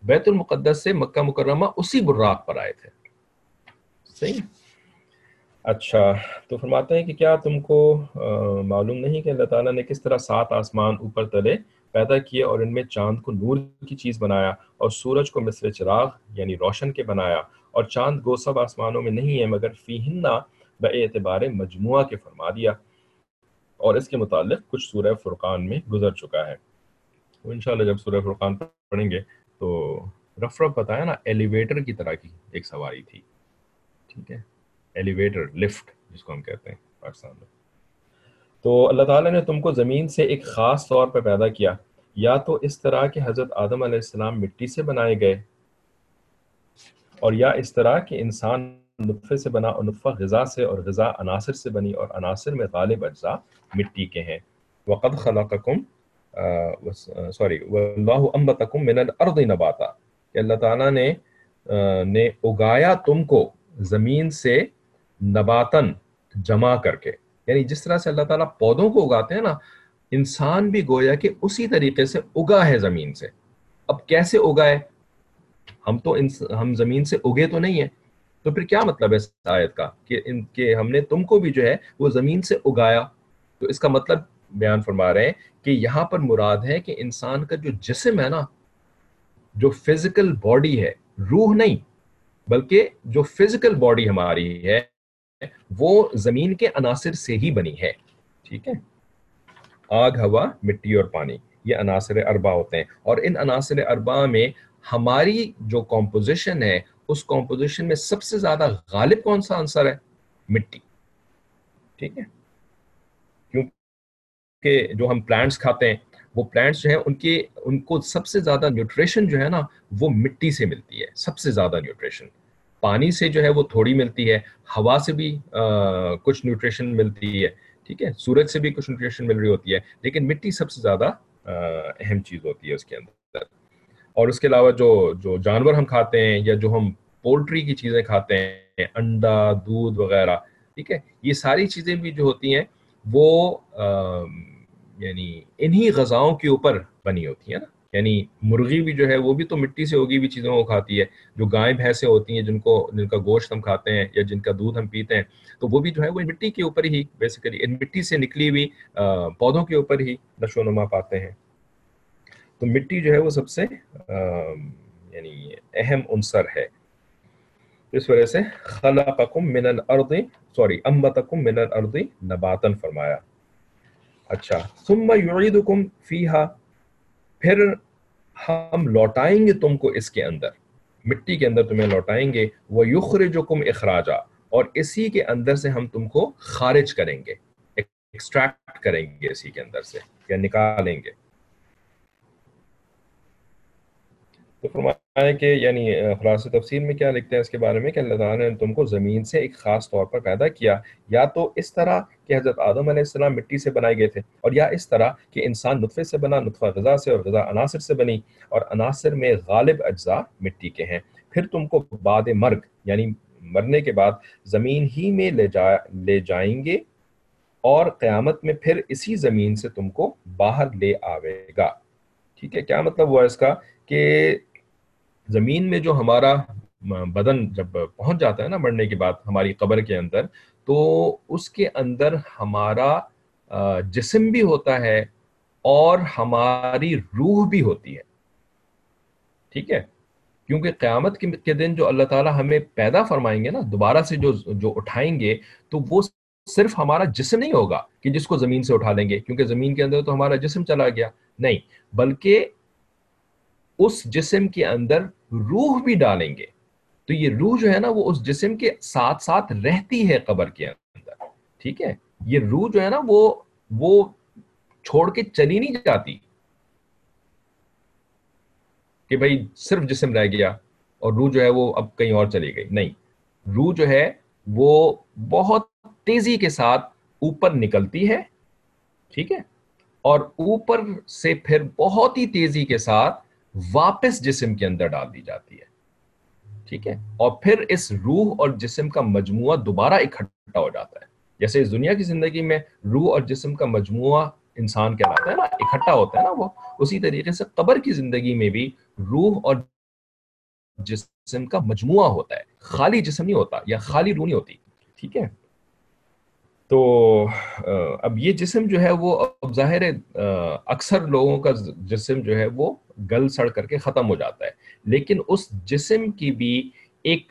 بیت المقدس سے مکہ مکرمہ اسی براق پر آئے تھے. صحیح. اچھا تو فرماتے ہیں کہ کیا تم کو معلوم نہیں کہ اللہ تعالیٰ نے کس طرح 7 آسمان اوپر تلے پیدا کیے اور ان میں چاند کو نور کی چیز بنایا اور سورج کو مثل چراغ یعنی روشن کے بنایا, اور چاند گو سب آسمانوں میں نہیں ہے مگر فیہن بے اعتبار مجموعہ کے فرما دیا, اور اس کے متعلق کچھ سورہ فرقان میں گزر چکا ہے. تو انشاءاللہ جب سورہ فرقان پڑھیں گے تو رف بتایا نا, ایلیویٹر کی طرح کی ایک سواری تھی. ٹھیک ہے, ایلیویٹر, لفٹ جس کو ہم کہتے ہیں پاکستان میں. تو اللہ تعالیٰ نے تم کو زمین سے ایک خاص طور پہ پیدا کیا, یا تو اس طرح کہ حضرت آدم علیہ السلام مٹی سے بنائے گئے, اور یا اس طرح کہ انسان نطفے سے بنا اور نطفہ غذا سے اور غذا عناصر سے بنی اور عناصر میں غالب اجزاء مٹی کے ہیں. وَقَدْ خَلَقَكُمْ وَاللَّهُ أَنبَتَكُم مِّنَ الْأَرْضِ نَبَاتًا, کہ اللہ تعالیٰ نے اگایا تم کو زمین سے نباتن جمع کر کے, یعنی جس طرح سے اللہ تعالیٰ پودوں کو اگاتے ہیں نا, انسان بھی گویا کہ اسی طریقے سے اگا ہے زمین سے. اب کیسے اگائے؟ ہم زمین سے اگے تو نہیں ہیں, تو پھر کیا مطلب ہے اس آیت کا کہ ہم نے تم کو بھی جو ہے وہ زمین سے اگایا. تو اس کا مطلب بیان فرما رہے ہیں کہ یہاں پر مراد ہے کہ انسان کا جو جسم ہے نا, جو فزیکل باڈی ہے, روح نہیں بلکہ جو فزیکل باڈی ہماری ہے وہ زمین کے عناصر سے ہی بنی ہے. ٹھیک ہے, آگ, ہوا, مٹی اور پانی, یہ عناصر اربع ہوتے ہیں, اور ان عناصر اربع میں ہماری جو کمپوزیشن ہے اس کمپوزیشن میں سب سے زیادہ غالب کون سا عنصر ہے؟ مٹی. ٹھیک ہے, کیونکہ جو ہم پلانٹس کھاتے ہیں وہ پلانٹس جو ہیں ان کو سب سے زیادہ نیوٹریشن جو ہے نا وہ مٹی سے ملتی ہے. سب سے زیادہ نیوٹریشن پانی سے جو ہے وہ تھوڑی ملتی ہے, ہوا سے بھی کچھ نیوٹریشن ملتی ہے, ٹھیک ہے, سورج سے بھی کچھ نیوٹریشن مل رہی ہوتی ہے, لیکن مٹی سب سے زیادہ اہم چیز ہوتی ہے اس کے اندر. اور اس کے علاوہ جو جانور ہم کھاتے ہیں یا جو ہم پولٹری کی چیزیں کھاتے ہیں, انڈا, دودھ وغیرہ, ٹھیک ہے, یہ ساری چیزیں بھی جو ہوتی ہیں وہ یعنی انہی غذاؤں کے اوپر بنی ہوتی ہیں نا. یعنی مرغی بھی جو ہے وہ بھی تو مٹی سے ہوگی ہوئی چیزوں کو کھاتی ہے. جو گائے بھینسیں ہوتی ہیں جن کا گوشت ہم کھاتے ہیں یا جن کا دودھ ہم پیتے ہیں, تو وہ بھی جو ہے وہ مٹی کے اوپر ہی بیسیکلی ان مٹی سے نکلی ہوئی پودوں کے اوپر ہی نشو و نما پاتے ہیں. تو مٹی جو ہے وہ سب سے یعنی اہم عنصر ہے. اس وجہ سے خلقکم من الارض انبتکم من الارض نباتا فرمایا. اچھا, ثم یعیدکم فیہا, پھر ہم لوٹائیں گے تم کو اس کے اندر, مٹی کے اندر تمہیں لوٹائیں گے. وَيُخْرِجُكُمْ اخراجا, اور اسی کے اندر سے ہم تم کو خارج کریں گے, ایکسٹریکٹ کریں گے اسی کے اندر سے, یا نکالیں گے. تو فرمایا کہ یعنی خلاصہ تفسیر میں کیا لکھتے ہیں اس کے بارے میں کہ اللہ تعالیٰ نے تم کو زمین سے ایک خاص طور پر پیدا کیا, یا تو اس طرح کہ حضرت آدم علیہ السلام مٹی سے بنائے گئے تھے, اور یا اس طرح کہ انسان نطفے سے بنا, نطفہ غذا سے اور غذا عناصر سے بنی, اور عناصر میں غالب اجزاء مٹی کے ہیں. پھر تم کو بعد مرگ یعنی مرنے کے بعد زمین ہی میں لے جائیں گے, اور قیامت میں پھر اسی زمین سے تم کو باہر لے آوے گا. ٹھیک ہے, کیا مطلب ہوا اس کا کہ زمین میں جو ہمارا بدن جب پہنچ جاتا ہے نا مرنے کے بعد ہماری قبر کے اندر, تو اس کے اندر ہمارا جسم بھی ہوتا ہے اور ہماری روح بھی ہوتی ہے. ٹھیک ہے, کیونکہ قیامت کے دن جو اللہ تعالیٰ ہمیں پیدا فرمائیں گے نا, دوبارہ سے جو اٹھائیں گے, تو وہ صرف ہمارا جسم نہیں ہوگا کہ جس کو زمین سے اٹھا لیں گے کیونکہ زمین کے اندر تو ہمارا جسم چلا گیا, نہیں, بلکہ اس جسم کے اندر روح بھی ڈالیں گے. تو یہ روح جو ہے نا وہ اس جسم کے ساتھ ساتھ رہتی ہے قبر کے اندر. ٹھیک ہے, یہ روح جو ہے نا وہ چھوڑ کے چلی نہیں جاتی کہ بھئی صرف جسم رہ گیا اور روح جو ہے وہ اب کہیں اور چلی گئی. نہیں, روح جو ہے وہ بہت تیزی کے ساتھ اوپر نکلتی ہے, ٹھیک ہے, اور اوپر سے پھر بہت ہی تیزی کے ساتھ واپس جسم کے اندر ڈال دی جاتی ہے. ٹھیک ہے, اور پھر اس روح اور جسم کا مجموعہ دوبارہ اکٹھا ہو جاتا ہے. جیسے اس دنیا کی زندگی میں روح اور جسم کا مجموعہ انسان کہلاتا ہے نا, اکٹھا ہوتا ہے نا وہ, اسی طریقے سے قبر کی زندگی میں بھی روح اور जिस्म का मजमुआ होता है, खाली जिस्म नहीं होता या खाली रूह नहीं होती, ठीक है। तो अब ये जिस्म जो है वो अब ज़ाहिर है अक्सर लोगों का जिस्म जो है वो गल सड़ करके ख़त्म हो जाता है, लेकिन उस जिस्म की भी एक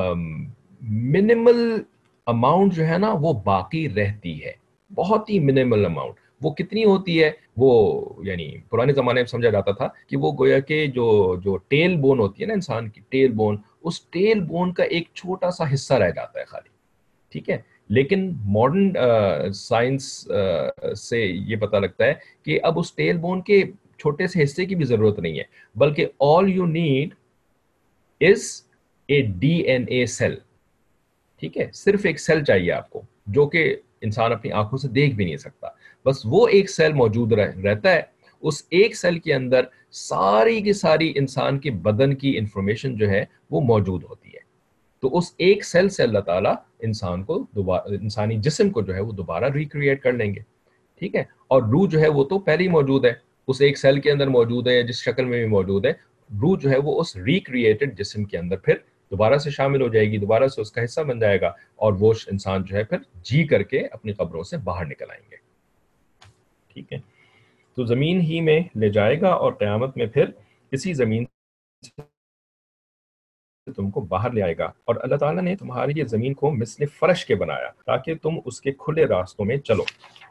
मिनिमल अमाउंट जो है ना वो बाकी रहती है, बहुत ही मिनिमल अमाउंट। वो कितनी होती है, वो यानी पुराने ज़माने में समझा जाता था कि वो गोया के जो जो टेल बोन होती है ना इंसान की टेल बोन, उस टेल बोन का एक छोटा सा हिस्सा रह जाता है खाली, ठीक है। लेकिन मॉडर्न साइंस से ये पता लगता है कि अब उस टेल बोन के छोटे से हिस्से की भी जरूरत नहीं है, बल्कि all you need is a DNA cell, ठीक है। सिर्फ एक सेल चाहिए आपको, जो कि इंसान अपनी आंखों से देख भी नहीं सकता, बस वो एक सेल मौजूद रहता है। उस एक सेल के अंदर सारी की सारी इंसान के बदन की इंफॉर्मेशन जो है वो मौजूद होती है। तो उस एक सेल से अल्लाह ताला इंसान को दोबारा, इंसानी जिस्म को जो है वो दोबारा रिक्रिएट कर लेंगे, ठीक है। और रूह जो है वो तो पहले ही मौजूद है, उस एक सेल के अंदर मौजूद है या जिस शक्ल में भी मौजूद है। रूह जो है वो उस रिक्रिएटेड जिस्म के अंदर फिर दोबारा से शामिल हो जाएगी, दोबारा से उसका हिस्सा बन जाएगा, और वो इंसान जो है फिर जी करके अपनी कब्रों से बाहर निकल आएंगे, ठीक है। तो ज़मीन ही में ले जाएगा और क़यामत में फिर इसी ज़मीन से तुमको बाहर ले आएगा। और अल्लाह ताला ने तुम्हारी ये ज़मीन को मिस्ल फर्श के बनाया ताकि तुम उसके खुले रास्तों में चलो।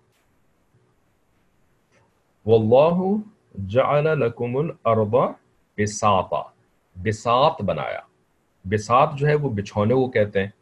वल्लाहु जअल लकुमुल अर्दा बिसाता, बिसात बनाया। बिसात जो है वो बिछौने को कहते हैं।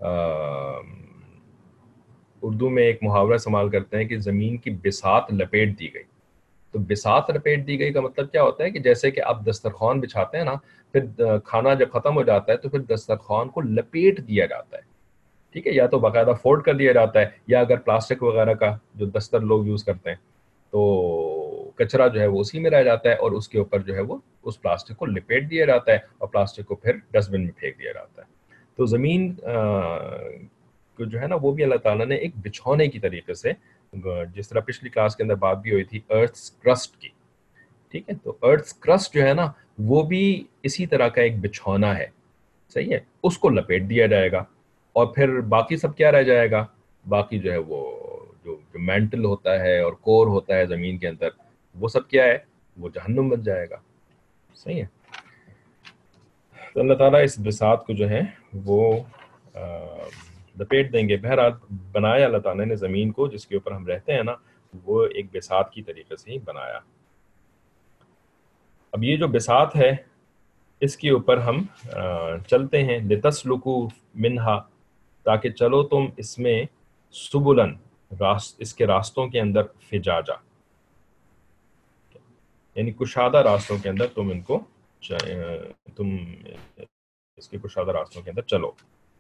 उर्दू में एक मुहावरा इस्तेमाल करते हैं कि ज़मीन की बिसात लपेट दी गई। तो बिसात लपेट दी गई का मतलब क्या होता है कि जैसे कि आप दस्तरखान बिछाते हैं ना, फिर खाना जब खत्म हो जाता है तो फिर दस्तरखान को लपेट दिया जाता है, ठीक है। या तो बाकायदा फोल्ड कर दिया जाता है, या अगर प्लास्टिक वगैरह का जो दस्तर लोग यूज़ करते हैं तो कचरा जो है वो उसी में रह जाता है, और उसके ऊपर जो है वो उस प्लास्टिक को लपेट दिया जाता है और प्लास्टिक को फिर डस्टबिन में फेंक दिया जाता है। तो ज़मीन को जो है ना वो भी अल्लाह ताला ने एक बिछौने की तरीके से, जिस तरह पिछली क्लास के अंदर बात भी हुई थी अर्थ क्रस्ट की, ठीक है। तो अर्थ क्रस्ट जो है ना वो भी इसी तरह का एक बिछौना है, सही है। उसको लपेट दिया जाएगा और फिर बाकी सब क्या रह जाएगा, बाकी जो है वो जो मेंटल होता है और कोर होता है ज़मीन के अंदर, वो सब क्या है, वो जहन्नुम बन जाएगा, सही है। तो अल्लाह ताला इस बिसात को जो है वो लपेट देंगे। बहरहाल बनाया अल्लाह ताला ने ज़मीन को जिसके ऊपर हम रहते हैं ना, वो एक बिसात की तरीके से ही बनाया। अब ये जो बिसात है इसके ऊपर हम चलते हैं, लितस्लुकू मिनहा, ताकि चलो तुम इसमें, सुबुलन, इसके रास्तों के अंदर, फिजाजा, यानी कुशादा रास्तों के अंदर तुम इनको तुम इसके कुशादा रास्तों के अंदर चलो।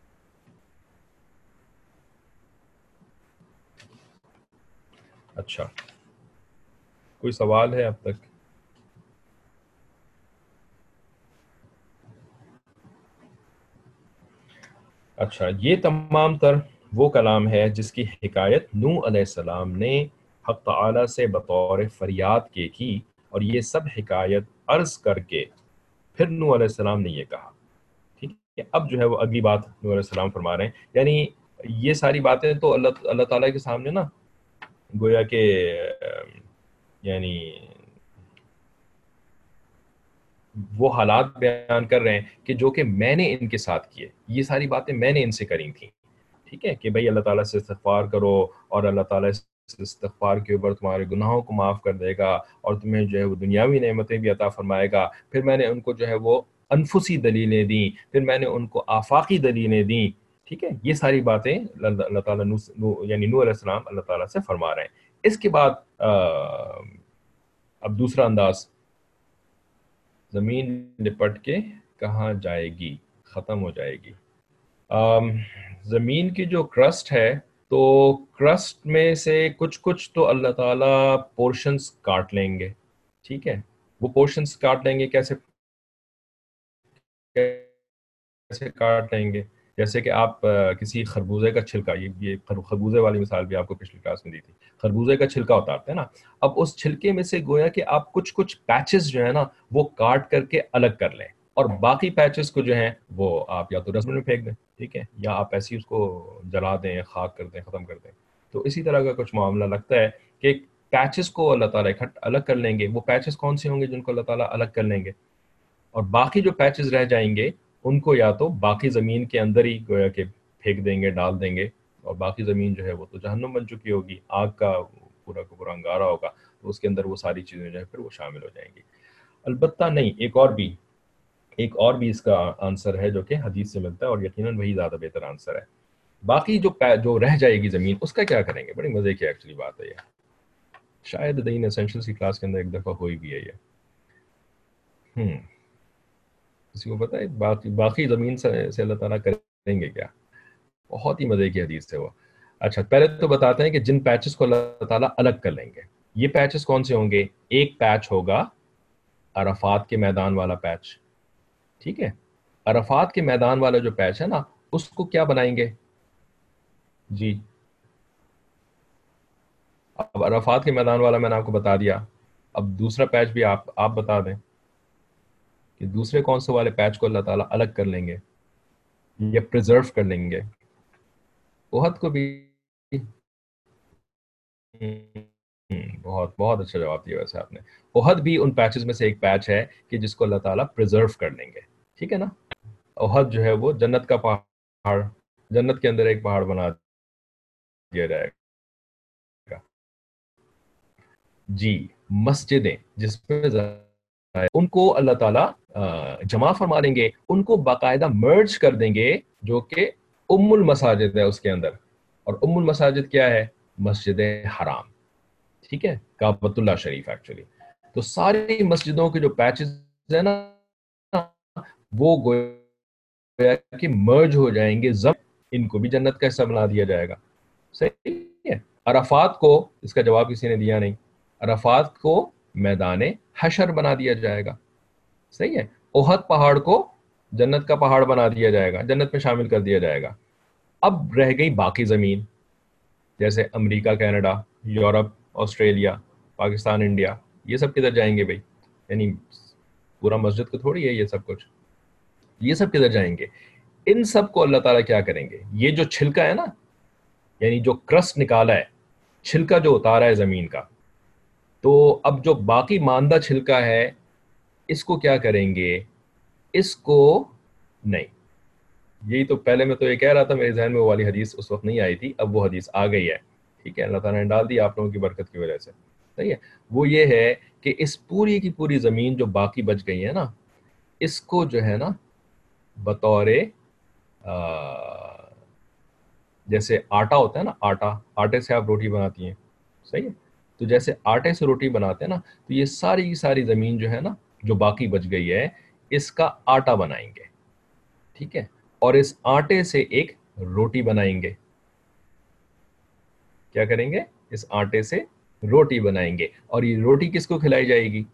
अच्छा, कोई सवाल है अब तक? अच्छा, ये तमाम तर वो कलाम है जिसकी हिकायत नूह अलैहिस्सलाम ने हक़ तआला से बतौर फरियाद के की, और ये सब हिकायत अर्ज़ करके फिर नूह अलैहिस्सलाम ने ये कहा, ठीक है। अब जो है वो अगली बात नूह अलैहिस्सलाम फरमा रहे हैं, यानी ये सारी बातें तो अल्लाह अल्लाह ताला के सामने ना गोया के यानी वो हालात बयान कर रहे हैं कि जो कि मैंने इनके साथ किए, ये सारी बातें मैंने इनसे करी थी, ठीक है। कि भाई अल्लाह ताला से इस्तिग़फ़ार करो और अल्लाह ताला इस इस्तिग़फ़ार के ऊपर तुम्हारे गुनाहों को माफ़ कर देगा और तुम्हें जो है वो दुनियावी नेमतें भी अता फरमाएगा। फिर मैंने उनको जो है वो अनफुसी दलीलें दी, फिर मैंने उनको आफाकी दलीलें दी, ठीक है। ये सारी बातें अल्लाह ताला यानी नूह अलैहिस्सलाम अल्लाह ताला से फरमा रहे हैं। इसके बाद अब दूसरा अंदाज, ज़मीन लिपट के कहाँ जाएगी, ख़त्म हो जाएगी। ज़मीन की जो क्रस्ट है, तो क्रस्ट में से कुछ कुछ तो अल्लाह ताला पोर्शंस काट लेंगे, ठीक है। वो पोर्शंस काट लेंगे, कैसे कैसे काट लेंगे, जैसे कि आप किसी खरबूजे का छिलका, ये खरबूजे वाली मिसाल भी आपको पिछली क्लास में दी थी, खरबूजे का छिलका उतारते हैं ना, अब उस छिलके में से गोया कि आप कुछ कुछ पैचेस जो है ना वो काट करके अलग कर लें, اور باقی پیچز کو جو ہیں وہ آپ یا تو ڈسٹ بن میں پھینک دیں، ٹھیک ہے، یا آپ ایسے ہی اس کو جلا دیں، خاک کر دیں، ختم کر دیں۔ تو اسی طرح کا کچھ معاملہ لگتا ہے کہ پیچز کو اللہ تعالیٰ الگ کر لیں گے۔ وہ پیچز کون سے ہوں گے جن کو اللہ تعالیٰ الگ کر لیں گے؟ اور باقی جو پیچز رہ جائیں گے ان کو یا تو باقی زمین کے اندر ہی گویا کہ پھینک دیں گے، ڈال دیں گے، اور باقی زمین جو ہے وہ تو جہنم بن چکی ہوگی، آگ کا پورا کا پورا انگارہ ہوگا، تو اس کے اندر وہ ساری چیزیں جو ہے پھر وہ شامل ہو جائیں گی۔ البتہ نہیں، ایک اور بھی اس کا آنسر ہے جو کہ حدیث سے ملتا ہے، اور یقیناً وہی زیادہ بہتر آنسر ہے۔ باقی جو رہ جائے گی زمین، اس کا کیا کریں گے؟ بڑی مزے کی ایکچولی بات ہے یہ، شاید دین ایسنشلز کی کلاس کے اندر ایک دفعہ ہوئی بھی ہے یہ۔ کسی کو پتہ ہے باقی زمین سے اللہ تعالیٰ کریں گے کیا؟ بہت ہی مزے کی حدیث ہے وہ۔ اچھا، پہلے تو بتاتے ہیں کہ جن پیچز کو اللہ تعالیٰ الگ کر لیں گے، یہ پیچز کون سے ہوں گے؟ ایک پیچ ہوگا عرفات کے میدان والا پیچ، ٹھیک ہے؟ عرفات کے میدان والا جو پیچ ہے نا، اس کو کیا بنائیں گے؟ جی، اب عرفات کے میدان والا میں نے آپ کو بتا دیا، اب دوسرا پیچ بھی آپ بتا دیں کہ دوسرے کون سے والے پیچ کو اللہ تعالیٰ الگ کر لیں گے یا پریزرو کر لیں گے؟ احد کو بھی بہت بہت اچھا جواب دیا ویسے آپ نے۔ احد بھی ان پیچز میں سے ایک پیچ ہے کہ جس کو اللہ تعالیٰ پریزرو کر لیں گے، ٹھیک ہے نا؟ احد جو ہے وہ جنت کا پہاڑ، جنت کے اندر ایک پہاڑ بنا دیا جائے گا۔ جی، مسجدیں جس میں ان کو اللہ تعالیٰ جمع فرما لیں گے، ان کو باقاعدہ مرج کر دیں گے، جو کہ ام المساجد ہے اس کے اندر۔ اور ام المساجد کیا ہے؟ مسجد حرام، ٹھیک ہے، کعبۃ اللہ شریف ایکچولی۔ تو ساری مسجدوں کے جو پیچز ہیں نا، وہ گویا کہ مرج ہو جائیں گے، ان کو بھی جنت کا حصہ بنا دیا جائے گا۔ صحیح ہے۔ عرفات کو، اس کا جواب کسی نے دیا نہیں، عرفات کو میدان حشر بنا دیا جائے گا، صحیح ہے۔ احد پہاڑ کو جنت کا پہاڑ بنا دیا جائے گا، جنت میں شامل کر دیا جائے گا۔ اب رہ گئی باقی زمین، جیسے امریکہ، Canada, Europe, Australia, Pakistan, India, یہ سب کدھر جائیں گے بھائی؟ یعنی پورا مسجد کو تھوڑی ہے یہ سب کچھ، یہ سب کدھر جائیں گے؟ ان سب کو اللہ تعالیٰ کیا کریں گے؟ یہ جو چھلکا ہے نا، یعنی جو کرسٹ نکالا ہے، چھلکا جو اتارا ہے زمین کا، تو اب جو باقی ماندہ چھلکا ہے، اس کو کیا کریں گے؟ اس کو نہیں، یہی تو پہلے میں تو یہ کہہ رہا تھا، میرے ذہن میں وہ والی حدیث اس وقت نہیں آئی تھی، اب وہ حدیث آ گئی ہے، ٹھیک ہے، اللہ تعالیٰ نے ڈال دی آپ لوگوں کی برکت کی وجہ سے، صحیح ہے۔ وہ یہ ہے کہ اس پوری کی پوری زمین جو باقی بچ گئی ہے نا، اس کو جو ہے نا بطور جیسے آٹا ہوتا ہے نا، آٹے سے آپ روٹی بناتی ہیں، صحیح ہے، تو جیسے آٹے سے روٹی بناتے ہیں نا، تو یہ ساری کی ساری زمین جو ہے نا، جو باقی بچ گئی ہے، اس کا آٹا بنائیں گے، ٹھیک ہے، اور اس آٹے سے ایک روٹی بنائیں گے۔ کیا کریں گے؟ اس آٹے سے روٹی بنائیں گے، اور یہ روٹی کس کو کھلائی جائے گی؟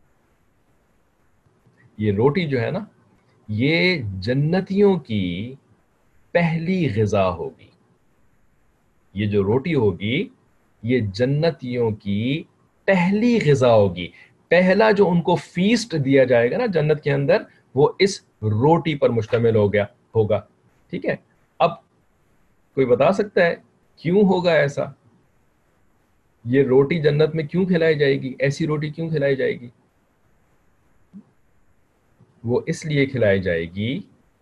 یہ روٹی جو ہے نا، یہ جنتیوں کی پہلی غذا ہوگی۔ یہ جو روٹی ہوگی، یہ جنتیوں کی پہلی غذا ہوگی۔ پہلا جو ان کو فیسٹ دیا جائے گا نا جنت کے اندر، وہ اس روٹی پر مشتمل ہوگا، ٹھیک ہے۔ اب کوئی بتا سکتا ہے کیوں ہوگا ایسا؟ یہ روٹی جنت میں کیوں کھلائی جائے گی؟ ایسی روٹی کیوں کھلائی جائے گی؟ وہ اس لیے کھلائی جائے گی،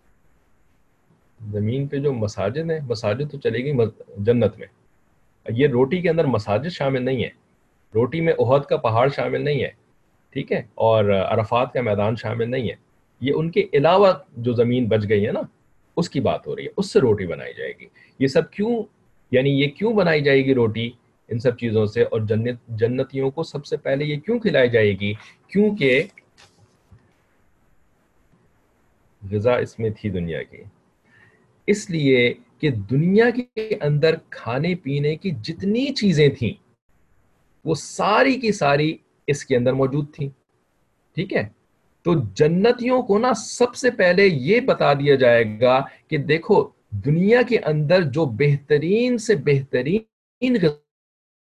زمین پہ جو مساجد ہیں، مساجد تو چلے گی جنت میں، یہ روٹی کے اندر مساجد شامل نہیں ہے، روٹی میں احد کا پہاڑ شامل نہیں ہے، ٹھیک ہے، اور عرفات کا میدان شامل نہیں ہے، یہ ان کے علاوہ جو زمین بچ گئی ہے نا، اس کی بات ہو رہی ہے، اس سے روٹی بنائی جائے گی۔ یہ سب کیوں، یعنی یہ کیوں بنائی جائے گی روٹی ان سب چیزوں سے، اور جنتیوں کو سب سے پہلے یہ کیوں کھلائی جائے گی؟ کیونکہ غذا اس میں تھی دنیا کی، اس لیے کہ دنیا کے اندر کھانے پینے کی جتنی چیزیں تھیں، وہ ساری کی ساری اس کے اندر موجود تھیں، ٹھیک ہے۔ تو جنتیوں کو نا سب سے پہلے یہ بتا دیا جائے گا کہ دیکھو، دنیا کے اندر جو بہترین سے بہترین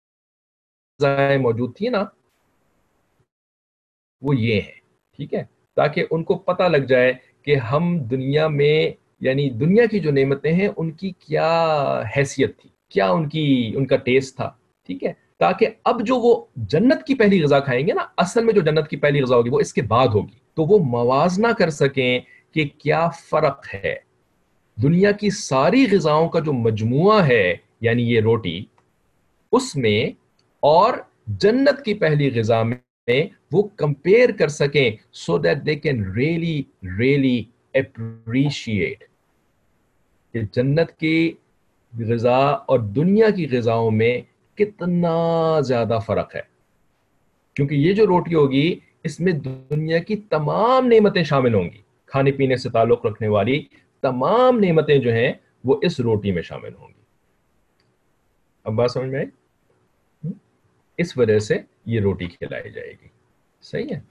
غذائیں موجود تھی نا، وہ یہ ہیں، ٹھیک ہے۔ تاکہ ان کو پتہ لگ جائے کہ ہم دنیا میں یعنی دنیا کی جو نعمتیں ہیں ان کی کیا حیثیت تھی، کیا ان کا ٹیسٹ تھا، ٹھیک ہے، تاکہ اب جو وہ جنت کی پہلی غذا کھائیں گے نا، اصل میں جو جنت کی پہلی غذا ہوگی وہ اس کے بعد ہوگی، تو وہ موازنہ کر سکیں کہ کیا فرق ہے دنیا کی ساری غذاؤں کا جو مجموعہ ہے یعنی یہ روٹی اس میں اور جنت کی پہلی غذا میں، وہ کمپیئر کر سکیں so that they can really really appreciate کہ جنت کی غذا اور دنیا کی غذاؤں میں کتنا زیادہ فرق ہے، کیونکہ یہ جو روٹی ہوگی اس میں دنیا کی تمام نعمتیں شامل ہوں گی، کھانے پینے سے تعلق رکھنے والی تمام نعمتیں جو ہیں وہ اس روٹی میں شامل ہوں گی۔ اب بات سمجھ میں آئی؟ اس وجہ سے یہ روٹی کھلائی جائے گی، صحیح ہے۔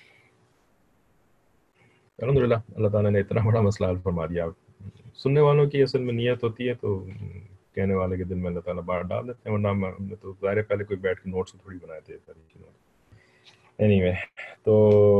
الحمدللہ اللہ تعالیٰ نے اتنا بڑا مسئلہ حل فرما دیا۔ سننے والوں کی اصل میں نیت ہوتی ہے تو کہنے والے کے دل میں اللہ تعالیٰ بات ڈال دیتے ہیں، ورنہ ہم نے تو ظاہر پہلے کوئی بیٹھ کے نوٹس تھوڑی بنائے تھے۔ اینی وے، تو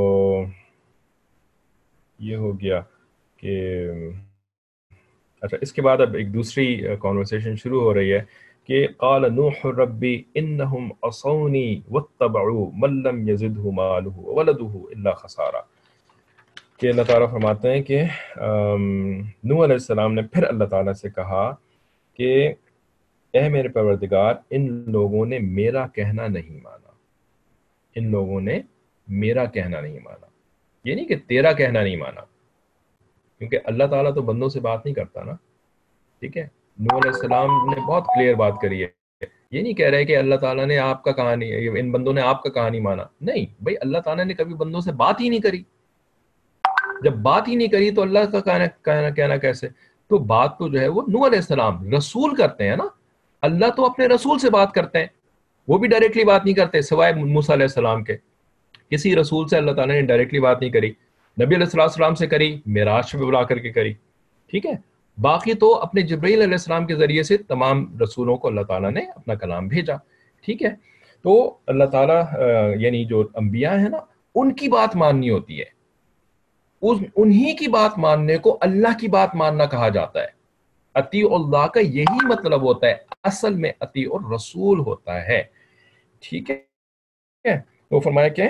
یہ ہو گیا کہ اچھا، اس کے بعد اب ایک دوسری کانورسیشن شروع ہو رہی ہے کہ قال نوح ربی انہم عصونی واتبعوا من لم یزدہ مالہ وولدہ الا خسارا، کہ اللہ تعالیٰ فرماتے ہیں کہ نوح علیہ السلام نے پھر اللہ تعالیٰ سے کہا کہ اے میرے پروردگار، ان لوگوں نے میرا کہنا نہیں مانا، ان لوگوں نے میرا کہنا نہیں مانا، یہ نہیں کہ تیرا کہنا نہیں مانا، کیونکہ اللہ تعالیٰ تو بندوں سے بات نہیں کرتا نا، ٹھیک ہے۔ نوح علیہ السلام نے بہت کلیئر بات کری ہے، یہ نہیں کہہ رہے کہ اللہ تعالیٰ نے آپ کا کہانی، ان بندوں نے آپ کا کہانی مانا، نہیں بھائی، اللہ تعالیٰ نے کبھی بندوں سے بات ہی نہیں کری، جب بات ہی نہیں کری تو اللہ کا کہنا کیسے؟ تو بات تو جو ہے وہ نوح علیہ السلام رسول کرتے ہیں نا، اللہ تو اپنے رسول سے بات کرتے ہیں، وہ بھی ڈائریکٹلی بات نہیں کرتے سوائے موسیٰ علیہ السلام کے، کسی رسول سے اللہ تعالیٰ نے ڈائریکٹلی بات نہیں کری، نبی علیہ السلام سے کری، معراج پہ بلا کر کے کری، ٹھیک ہے، باقی تو اپنے جبرائیل علیہ السلام کے ذریعے سے تمام رسولوں کو اللہ تعالیٰ نے اپنا کلام بھیجا، ٹھیک ہے۔ تو اللہ تعالیٰ یعنی جو انبیاء ہیں نا ان کی بات ماننی ہوتی ہے، انہی کی بات ماننے کو اللہ کی بات ماننا کہا جاتا ہے۔ اطیع اللہ کا یہی مطلب ہوتا ہے، اصل میں اطیع الرسول ہوتا ہے، ٹھیک ہے۔ وہ فرمایا کہ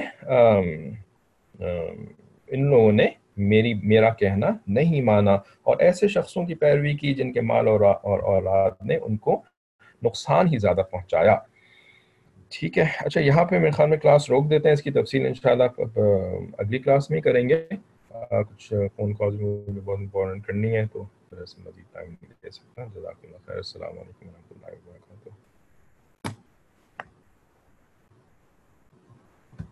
ان لوگوں نے میرا کہنا نہیں مانا اور ایسے شخصوں کی پیروی کی جن کے مال اور اولاد نے ان کو نقصان ہی زیادہ پہنچایا، ٹھیک ہے۔ اچھا، یہاں پہ میرے خیال میں کلاس روک دیتے ہیں، اس کی تفصیل انشاءاللہ اگلی کلاس میں ہی کریں گے، کچھ فون کالز مجھے بہت امپورٹنٹ کرنی ہے تو مزید ٹائم نہیں دے سکتا۔ جزاک اللہ خیر، السلام علیکم ورحمۃ اللہ وبرکاتہ۔